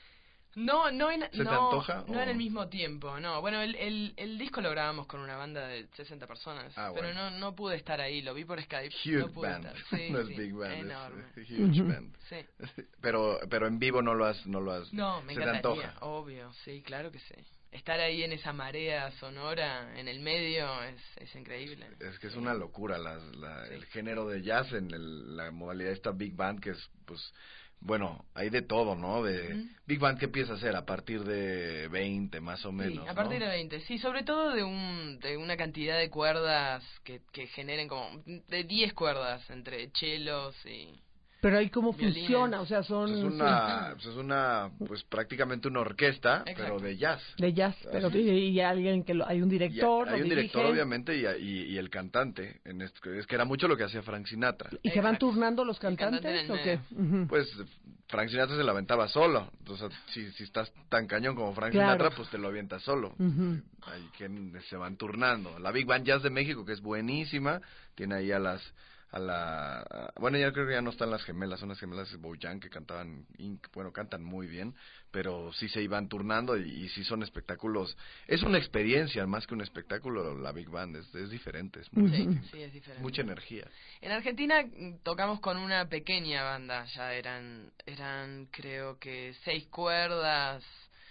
No, no en, ¿Se no, te antoja? no o... en el mismo tiempo, no. Bueno, el, el, el disco lo grabamos con una banda de sesenta personas, ah, pero bueno. no no pude estar ahí, lo vi por Skype. Huge no pude band, estar. Sí, no es sí, big band, enorme. es huge Uh-huh. band. Sí. Pero, pero en vivo no lo has, no lo has. No, me ¿Se te encantaría, antoja? obvio, sí, claro que sí. Estar ahí en esa marea sonora, en el medio, es, es increíble. Es que es Sí. una locura las, la, Sí. el género de jazz en el, la modalidad esta big band, que es, pues, bueno, hay de todo, ¿no? De Ujú. big band, ¿qué empieza a hacer? A partir de veinte, más o menos, Sí, a partir ¿no? de veinte, sí, sobre todo de un de una cantidad de cuerdas que, que generen como de diez cuerdas entre chelos y... Pero ahí cómo Violines. funciona, o sea, son Pues es una, pues es una, pues prácticamente una orquesta, Exacto. pero de jazz. de jazz, pero y, y alguien que lo, hay un Y director, hay lo un director, dirige, obviamente, y, y, y el cantante. En esto, es que era mucho lo que hacía Frank Sinatra. y se van Exacto. turnando los El cantante cantantes en o el qué. medio. Ujú. Pues Frank Sinatra se la aventaba solo. Entonces, si, si estás tan cañón como Frank Claro. Sinatra, pues te lo avientas solo. Ujú. Ahí que se van turnando. La Big Band Jazz de México, que es buenísima, tiene ahí a las... a la a- bueno, ya creo que ya no están las gemelas, son las gemelas de Bojan que cantaban, inc- bueno, cantan muy bien, pero sí se iban turnando y, y sí son espectáculos. Es una experiencia más que un espectáculo, la Big Band, es, es diferente, es muy Sí, distinto. sí, es diferente. Mucha energía. En Argentina mm, tocamos con una pequeña banda, ya eran, eran creo que seis cuerdas,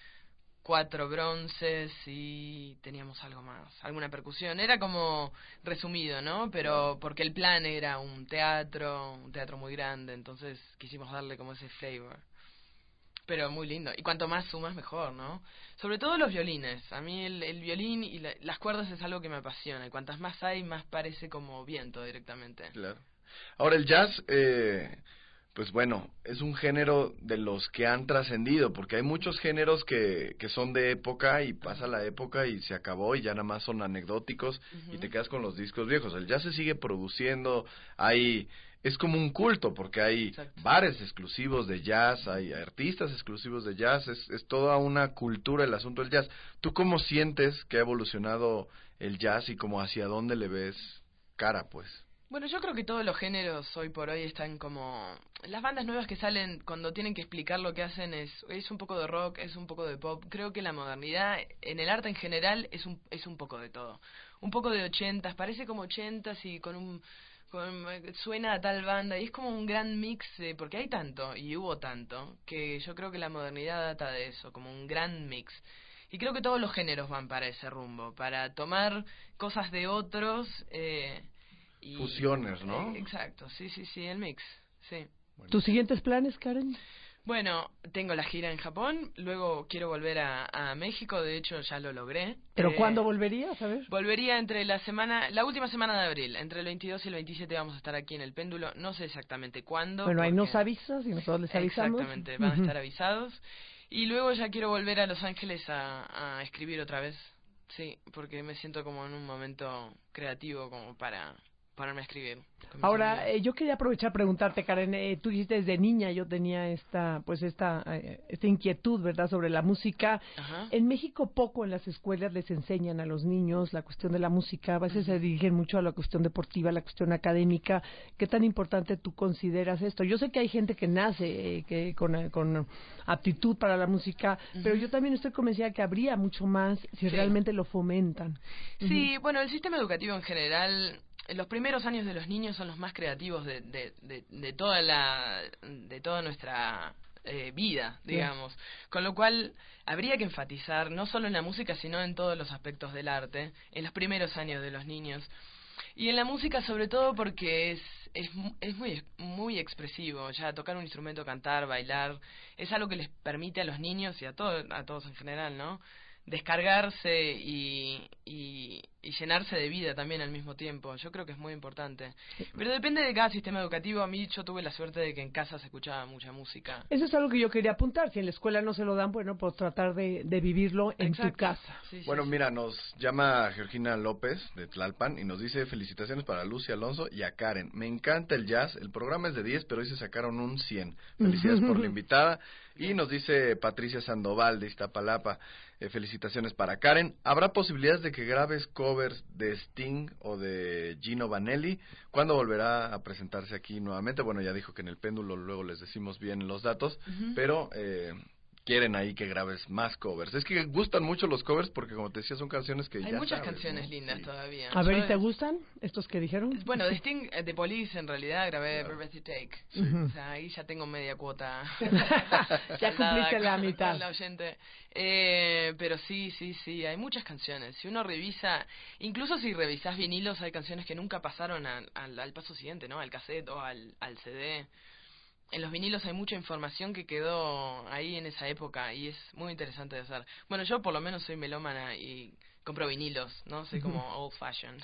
cuatro bronces y teníamos algo más, alguna percusión. Era como resumido, ¿no? Pero porque el plan era un teatro, un teatro muy grande, entonces quisimos darle como ese flavor. Pero muy lindo. Y cuanto más sumas, mejor, ¿no? Sobre todo los violines. A mí el, el violín y la- las cuerdas es algo que me apasiona. Y cuantas más hay, más parece como viento directamente. Claro. Ahora el jazz, eh, pues bueno, es un género de los que han trascendido, porque hay muchos géneros que, que son de época y pasa la época y se acabó y ya nada más son anecdóticos y te quedas con los discos viejos. El jazz se sigue produciendo, hay... Es como un culto, porque hay Exacto. bares exclusivos de jazz, hay artistas exclusivos de jazz, es, es toda una cultura el asunto del jazz. ¿Tú cómo sientes que ha evolucionado el jazz y cómo hacia dónde le ves cara, pues? Bueno, yo creo que todos los géneros hoy por hoy están como... Las bandas nuevas que salen cuando tienen que explicar lo que hacen es, es un poco de rock, es un poco de pop. Creo que la modernidad en el arte en general es un, es un poco de todo. Un poco de ochentas, parece como ochentas y con un... Con, suena a tal banda y es como un gran mix, eh, porque hay tanto y hubo tanto, que yo creo que la modernidad data de eso, como un gran mix. Y creo que todos los géneros van para ese rumbo, para tomar cosas de otros... Eh, y, Fusiones, ¿no? eh, exacto, sí, sí, sí, el mix, sí. ¿Tus siguientes planes, Karen? Bueno, tengo la gira en Japón, luego quiero volver a, a México, de hecho ya lo logré. ¿Pero Eh, cuándo volverías? A ver. Volvería entre la semana, la última semana de abril, entre el veintidós y el veintisiete vamos a estar aquí en el Péndulo, no sé exactamente cuándo. Bueno, ahí porque- nos avisas y nosotros les avisamos. Exactamente, van a Ujú. estar avisados. Y luego ya quiero volver a Los Ángeles a, a escribir otra vez, sí, porque me siento como en un momento creativo como para ponerme a escribir. con mis Ahora, amigos. eh, yo quería aprovechar a preguntarte, Karen, eh, tú dijiste desde niña yo tenía esta, pues esta, eh, esta inquietud, ¿verdad?, sobre la música. Ajá. En México poco en las escuelas les enseñan a los niños la cuestión de la música, a veces se dirigen mucho a la cuestión deportiva, a la cuestión académica. ¿Qué tan importante tú consideras esto? Yo sé que hay gente que nace eh, que con, eh, con aptitud para la música, pero yo también estoy convencida que habría mucho más si Sí. realmente lo fomentan. Sí, bueno, el sistema educativo en general, los primeros años de los niños son los más creativos de, de, de, de toda la, de toda nuestra eh, vida, digamos. Con lo cual, habría que enfatizar, no solo en la música, sino en todos los aspectos del arte, en los primeros años de los niños. Y en la música sobre todo porque es es, mu- es muy muy expresivo, ya tocar un instrumento, cantar, bailar, es algo que les permite a los niños y a todo, a todos en general, ¿no?, descargarse y, y, y llenarse de vida también al mismo tiempo. Yo creo que es muy importante. Pero depende de cada sistema educativo. A mí yo tuve la suerte de que en casa se escuchaba mucha música. Eso es algo que yo quería apuntar. Si en la escuela no se lo dan, bueno, pues tratar de, de vivirlo en tu Exacto. casa. Sí, sí, Bueno, sí. mira, nos llama Georgina López de Tlalpan y nos dice felicitaciones para Lucy Alonso y a Karen. Me encanta el jazz, el programa es de diez, pero hoy se sacaron un cien. Felicidades por la invitada. Y nos dice Patricia Sandoval de Iztapalapa, eh, felicitaciones para Karen. ¿Habrá posibilidades de que grabes covers de Sting o de Gino Vanelli? ¿Cuándo volverá a presentarse aquí nuevamente? Bueno, ya dijo que en el Péndulo luego les decimos bien los datos, Ujú. pero... Eh, quieren ahí que grabes más covers. Es que gustan mucho los covers porque, como te decía, son canciones que Hay ya muchas sabes, canciones ¿no? lindas Sí. todavía. A ver, Yo- ¿y te gustan estos que dijeron? Bueno, de Sting, eh, de Police, en realidad grabé Claro. Breath You Take. Sí. O sea, ahí ya tengo media cuota. Ya cumpliste la con- mitad. con la oyente. Eh, pero sí, sí, sí, hay muchas canciones. Si uno revisa, incluso si revisás vinilos, hay canciones que nunca pasaron al, al, al paso siguiente, ¿no? Al cassette o al, al C D. En los vinilos hay mucha información que quedó ahí en esa época y es muy interesante de hacer. Bueno, yo por lo menos soy melómana y compro vinilos, ¿no? Soy como old fashioned.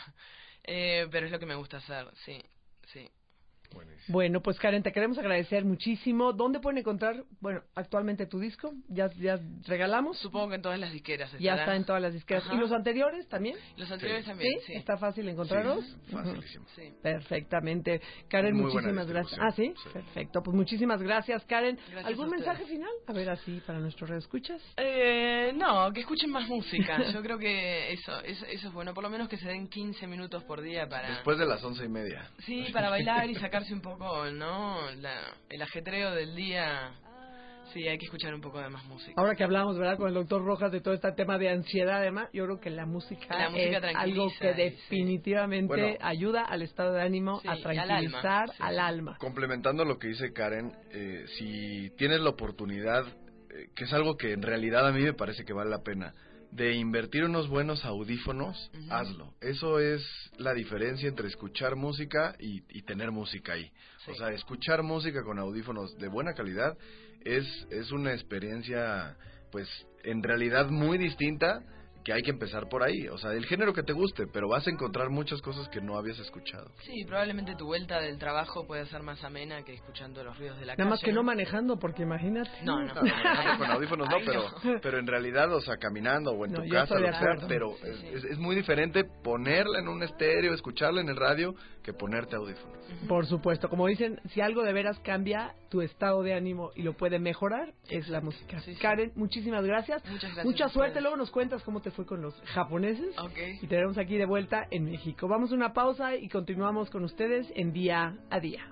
Eh, pero es lo que me gusta hacer, sí, sí. Buenísimo. Bueno, pues Karen, te queremos agradecer muchísimo. ¿Dónde pueden encontrar, bueno, actualmente tu disco? ¿Ya, ya regalamos? Supongo que en todas las disqueras estará. Ya está en todas las disqueras. Ajá. ¿Y los anteriores también? Los anteriores Sí. también, ¿Sí? sí. ¿Está fácil encontrarlos? Sí, facilísimo. Sí. Perfectamente. Karen, Muy buena muchísimas gracias. distribución. Ah, ¿sí? Sí. Perfecto. Pues muchísimas gracias, Karen. Gracias ¿Algún a ustedes. mensaje final? A ver, así, para nuestros reescuchas. Eh, no, que escuchen más música. Yo creo que eso, eso, eso es bueno. Por lo menos que se den quince minutos por día para... Después de las once y media. Sí, para bailar y sacarse un poco, ¿no? La, el ajetreo del día. Sí, hay que escuchar un poco de más música. Ahora que hablamos, ¿verdad? Con el doctor Rojas de todo este tema de ansiedad, además, yo creo que la música, La música es tranquiliza, algo que y- definitivamente Bueno. ayuda al estado de ánimo, Sí, a al alma. tranquilizar Sí, al sí. alma. Complementando lo que dice Karen, eh, si tienes la oportunidad, eh, que es algo que en realidad a mí me parece que vale la pena, de invertir unos buenos audífonos, Ujú. hazlo. Eso es la diferencia entre escuchar música y, y tener música ahí. Sí. O sea, escuchar música con audífonos de buena calidad es, es una experiencia, pues, en realidad muy distinta, que hay que empezar por ahí. O sea, el género que te guste, pero vas a encontrar muchas cosas que no habías escuchado. Sí, probablemente tu vuelta del trabajo puede ser más amena que escuchando los ruidos de la Nada calle. más que no manejando, porque imagínate. No, no. No, manejando con audífonos no, Ay, pero, no. pero en realidad, o sea, caminando o en No, tu yo casa, estoy de lo que sea, acuerdo. pero Sí, sí. Es, es muy diferente ponerla en un estéreo, escucharla en el radio, que ponerte audífonos. Por supuesto, como dicen, si algo de veras cambia tu estado de ánimo y lo puede mejorar, es la música. Sí, sí. Karen, muchísimas gracias. Muchas gracias Mucha a suerte. ustedes. Luego nos cuentas cómo te fue con los japoneses. Ok. Y te veremos aquí de vuelta en México. Vamos a una pausa y continuamos con ustedes en Día a Día.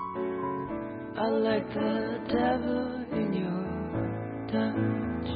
I like the devil in your touch.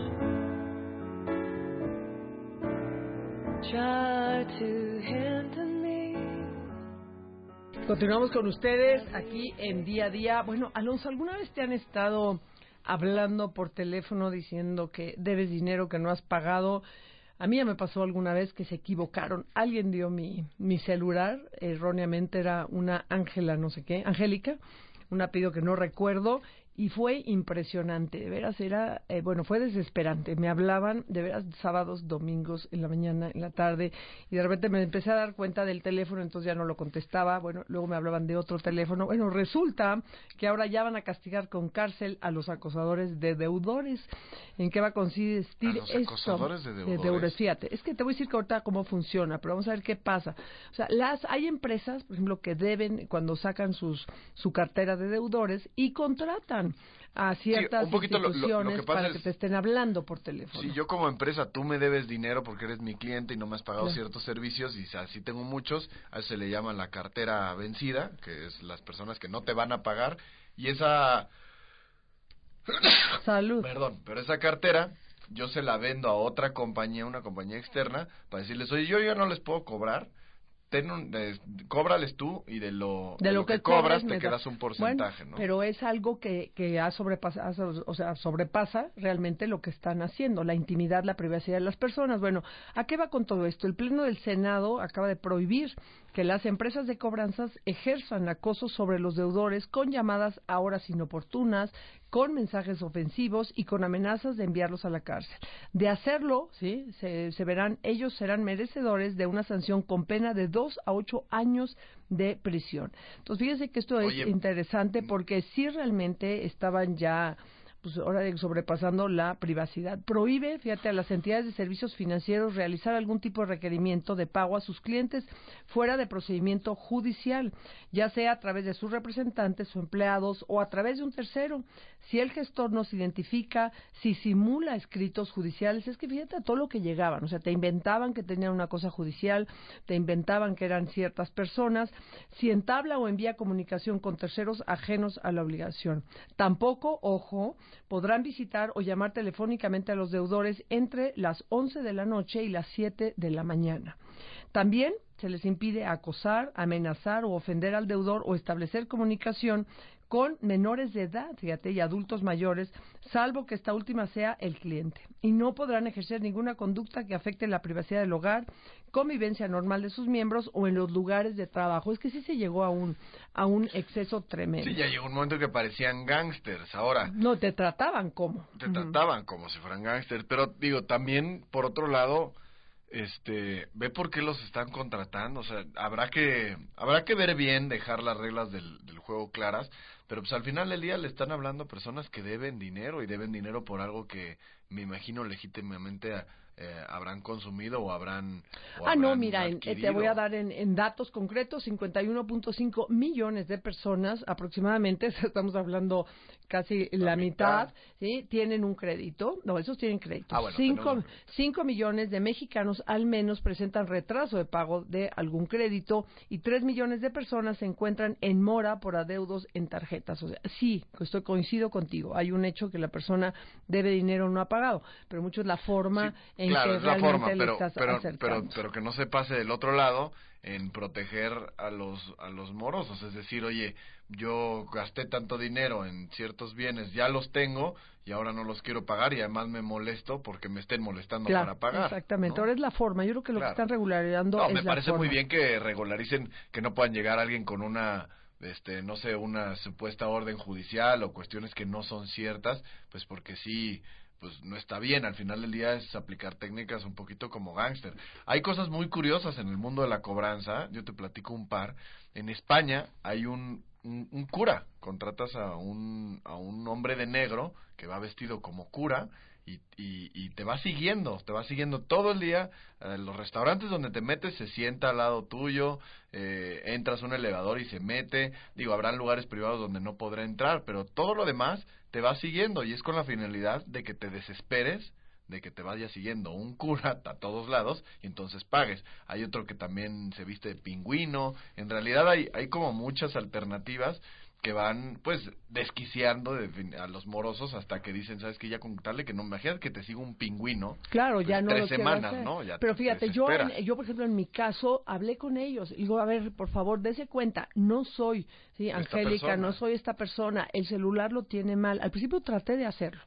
Try to handle me. Continuamos con ustedes aquí en Día a Día. Bueno, Alonso, ¿alguna vez te han estado hablando por teléfono diciendo que debes dinero que no has pagado? A mí ya me pasó alguna vez que se equivocaron. Alguien dio mi, mi celular, erróneamente era una Ángela, no sé qué, Angélica, un apellido que no recuerdo, y fue impresionante, de veras era, eh, bueno, fue desesperante. Me hablaban de veras sábados, domingos, en la mañana, en la tarde, y de repente me empecé a dar cuenta del teléfono, entonces ya no lo contestaba. Bueno, luego me hablaban de otro teléfono. Bueno, resulta que ahora ya van a castigar con cárcel a los acosadores de deudores. ¿En qué va a consistir ¿A los esto? acosadores de deudores? Fíjate, es que te voy a decir que ahorita cómo funciona, pero vamos a ver qué pasa. O sea, las hay empresas, por ejemplo, que deben, cuando sacan sus su cartera de deudores, y contratan a ciertas un poquito lo- lo- lo instituciones que pasa para es- que te estén hablando por teléfono. Si yo como empresa, tú me debes dinero porque eres mi cliente y no me has pagado Claro. ciertos servicios, y así tengo muchos, a eso se le llama la cartera vencida, que es las personas que no te van a pagar, y esa... Salud. Perdón, pero esa cartera yo se la vendo a otra compañía, una compañía externa, para decirles, oye, yo ya no les puedo cobrar, ten un, eh, cóbrales tú, y de lo, De lo que cobras cobres, me te da- quedas un porcentaje, Bueno, ¿no? pero es algo que, que ha sobrepasado, o sea, sobrepasa realmente lo que están haciendo, la intimidad, la privacidad de las personas. Bueno, ¿a qué va con todo esto? El Pleno del Senado acaba de prohibir que las empresas de cobranzas ejerzan acoso sobre los deudores con llamadas a horas inoportunas, con mensajes ofensivos y con amenazas de enviarlos a la cárcel. De hacerlo, sí, se, se verán, ellos serán merecedores de una sanción con pena de dos a ocho años de prisión. Entonces, fíjese que esto es Oye, interesante porque sí realmente estaban ya, pues ahora sobrepasando la privacidad. Prohíbe, fíjate, a las entidades de servicios financieros realizar algún tipo de requerimiento de pago a sus clientes fuera de procedimiento judicial, ya sea a través de sus representantes o empleados o a través de un tercero. Si el gestor no se identifica, si simula escritos judiciales, es que fíjate a todo lo que llegaban, o sea, te inventaban que tenían una cosa judicial, te inventaban que eran ciertas personas, si entabla o envía comunicación con terceros ajenos a la obligación. Tampoco, ojo, podrán visitar o llamar telefónicamente a los deudores entre las once de la noche y las siete de la mañana. También se les impide acosar, amenazar o ofender al deudor o establecer comunicación con menores de edad, fíjate, y adultos mayores, salvo que esta última sea el cliente. Y no podrán ejercer ninguna conducta que afecte la privacidad del hogar, convivencia normal de sus miembros o en los lugares de trabajo. Es que sí se llegó a un a un exceso tremendo. Sí, ya llegó un momento que parecían gángsters. Ahora, no, te trataban como. Te uh-huh. trataban como si fueran gángsters. Pero, digo, también, por otro lado, este ve por qué los están contratando. O sea, habrá que habrá que ver bien, dejar las reglas del, del juego claras, pero pues al final del día le están hablando a personas que deben dinero, y deben dinero por algo que me imagino legítimamente eh, habrán consumido o habrán o Ah, habrán no, mira, en, adquirido. te voy a dar en, en datos concretos, cincuenta y uno punto cinco millones de personas aproximadamente, estamos hablando casi la, la mitad, mitad, ¿sí? Tienen un crédito, no, esos tienen crédito. Ah, bueno, cinco, tenemos... cinco millones de mexicanos al menos presentan retraso de pago de algún crédito, y tres millones de personas se encuentran en mora por adeudos en tarjetas. O sea, sí, estoy coincido contigo, hay un hecho que la persona debe dinero no ha pagado, pero mucho es la forma sí, en claro, que es la realmente forma, le pero, estás pero, acercando. pero, pero que no se pase del otro lado en proteger a los a los morosos, es decir, oye, yo gasté tanto dinero en ciertos bienes, ya los tengo y ahora no los quiero pagar, y además me molesto porque me estén molestando claro, para pagar. Exactamente, ¿no? Ahora es la forma, yo creo que lo claro. que están regularizando no, es me la parece forma. muy bien que regularicen, que no puedan llegar alguien con una este no sé, una supuesta orden judicial o cuestiones que no son ciertas, pues porque sí, pues no está bien. Al final del día es aplicar técnicas un poquito como gángster. Hay cosas muy curiosas en el mundo de la cobranza, yo te platico un par. En España hay un, un, un cura, contratas a un, a un hombre de negro que va vestido como cura, Y, y, y te va siguiendo, te va siguiendo todo el día. Eh, los restaurantes donde te metes se sienta al lado tuyo, eh, entras a un elevador y se mete. Digo, habrán lugares privados donde no podrá entrar, pero todo lo demás te va siguiendo, y es con la finalidad de que te desesperes, de que te vaya siguiendo un cura a todos lados y entonces pagues. Hay otro que también se viste de pingüino. En realidad hay, hay como muchas alternativas que van pues desquiciando de, a los morosos hasta que dicen, ¿sabes qué? Ya con tal de que no, imagínate que te siga un pingüino. Claro, pues ya no tres lo semanas, hacer. ¿no? Ya Pero te, fíjate, te yo, en, yo por ejemplo en mi caso hablé con ellos y digo, a ver, por favor, dese cuenta, no soy, sí, Angélica, no soy esta persona, el celular lo tiene mal. Al principio traté de hacerlo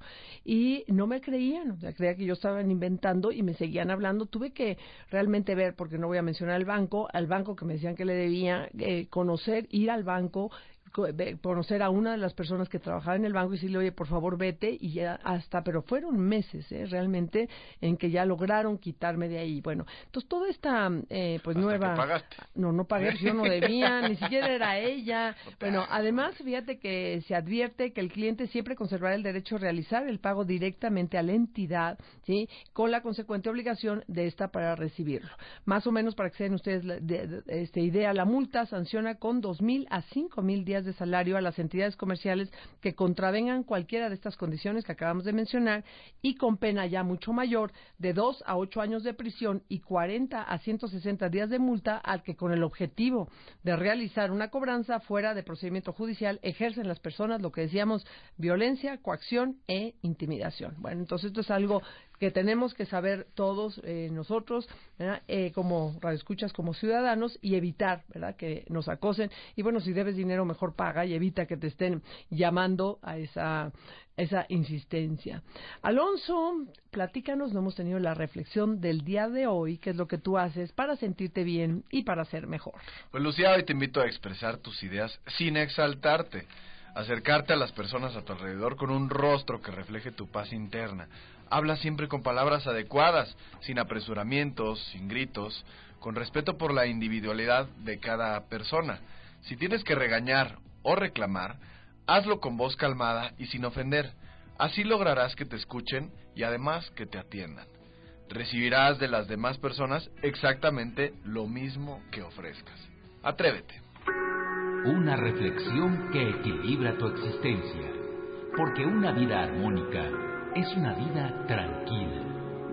y no me creían, o sea, creía que yo estaba inventando y me seguían hablando. Tuve que realmente ver, porque no voy a mencionar el banco, al banco que me decían que le debía, eh, conocer, ir al banco, conocer a una de las personas que trabajaba en el banco y decirle, oye, por favor, vete, y ya hasta, pero fueron meses, ¿eh? realmente, en que ya lograron quitarme de ahí. Bueno, entonces toda esta, eh, pues hasta nueva... que pagaste. No, no pagué, yo no debía, ni siquiera era ella. No Bueno, hagas, además, fíjate que se advierte que el cliente siempre conservará el derecho a realizar el pago directamente a la entidad, ¿sí? Con la consecuente obligación de esta para recibirlo. Más o menos, para que se den ustedes la, de, de, esta idea, la multa sanciona con dos mil a cinco mil días de salario a las entidades comerciales que contravengan cualquiera de estas condiciones que acabamos de mencionar, y con pena ya mucho mayor de dos a ocho años de prisión y cuarenta a ciento sesenta días de multa al que, con el objetivo de realizar una cobranza fuera de procedimiento judicial, ejercen las personas, lo que decíamos, violencia, coacción e intimidación. Bueno, entonces esto es algo que tenemos que saber todos eh, nosotros, ¿verdad? Eh, como radioescuchas, como ciudadanos, y evitar, ¿verdad?, que nos acosen. Y bueno, si debes dinero, mejor paga y evita que te estén llamando a esa esa insistencia. Alonso, platícanos, no hemos tenido la reflexión del día de hoy, qué es lo que tú haces para sentirte bien y para ser mejor. Pues Lucía, hoy te invito a expresar tus ideas sin exaltarte, acercarte a las personas a tu alrededor con un rostro que refleje tu paz interna. Habla siempre con palabras adecuadas, sin apresuramientos, sin gritos, con respeto por la individualidad de cada persona. Si tienes que regañar o reclamar, hazlo con voz calmada y sin ofender. Así lograrás que te escuchen y además que te atiendan. Recibirás de las demás personas exactamente lo mismo que ofrezcas. Atrévete. Una reflexión que equilibra tu existencia, porque una vida armónica es una vida tranquila.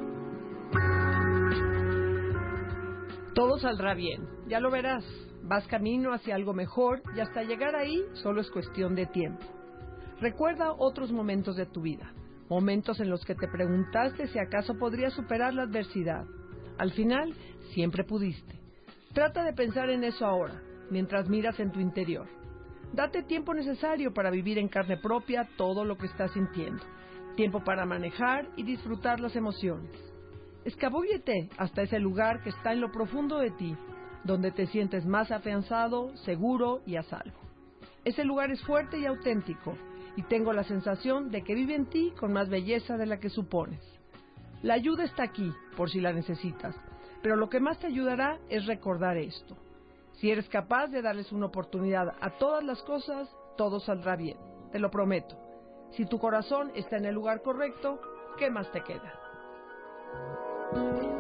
Todo saldrá bien, ya lo verás. Vas camino hacia algo mejor y hasta llegar ahí solo es cuestión de tiempo. Recuerda otros momentos de tu vida, momentos en los que te preguntaste si acaso podrías superar la adversidad. Al final, siempre pudiste. Trata de pensar en eso ahora, mientras miras en tu interior. Date tiempo necesario para vivir en carne propia todo lo que estás sintiendo. Tiempo para manejar y disfrutar las emociones. Escabúllete hasta ese lugar que está en lo profundo de ti, donde te sientes más afianzado, seguro y a salvo. Ese lugar es fuerte y auténtico, y tengo la sensación de que vive en ti con más belleza de la que supones. La ayuda está aquí, por si la necesitas, pero lo que más te ayudará es recordar esto. Si eres capaz de darles una oportunidad a todas las cosas, todo saldrá bien, te lo prometo. Si tu corazón está en el lugar correcto, ¿qué más te queda?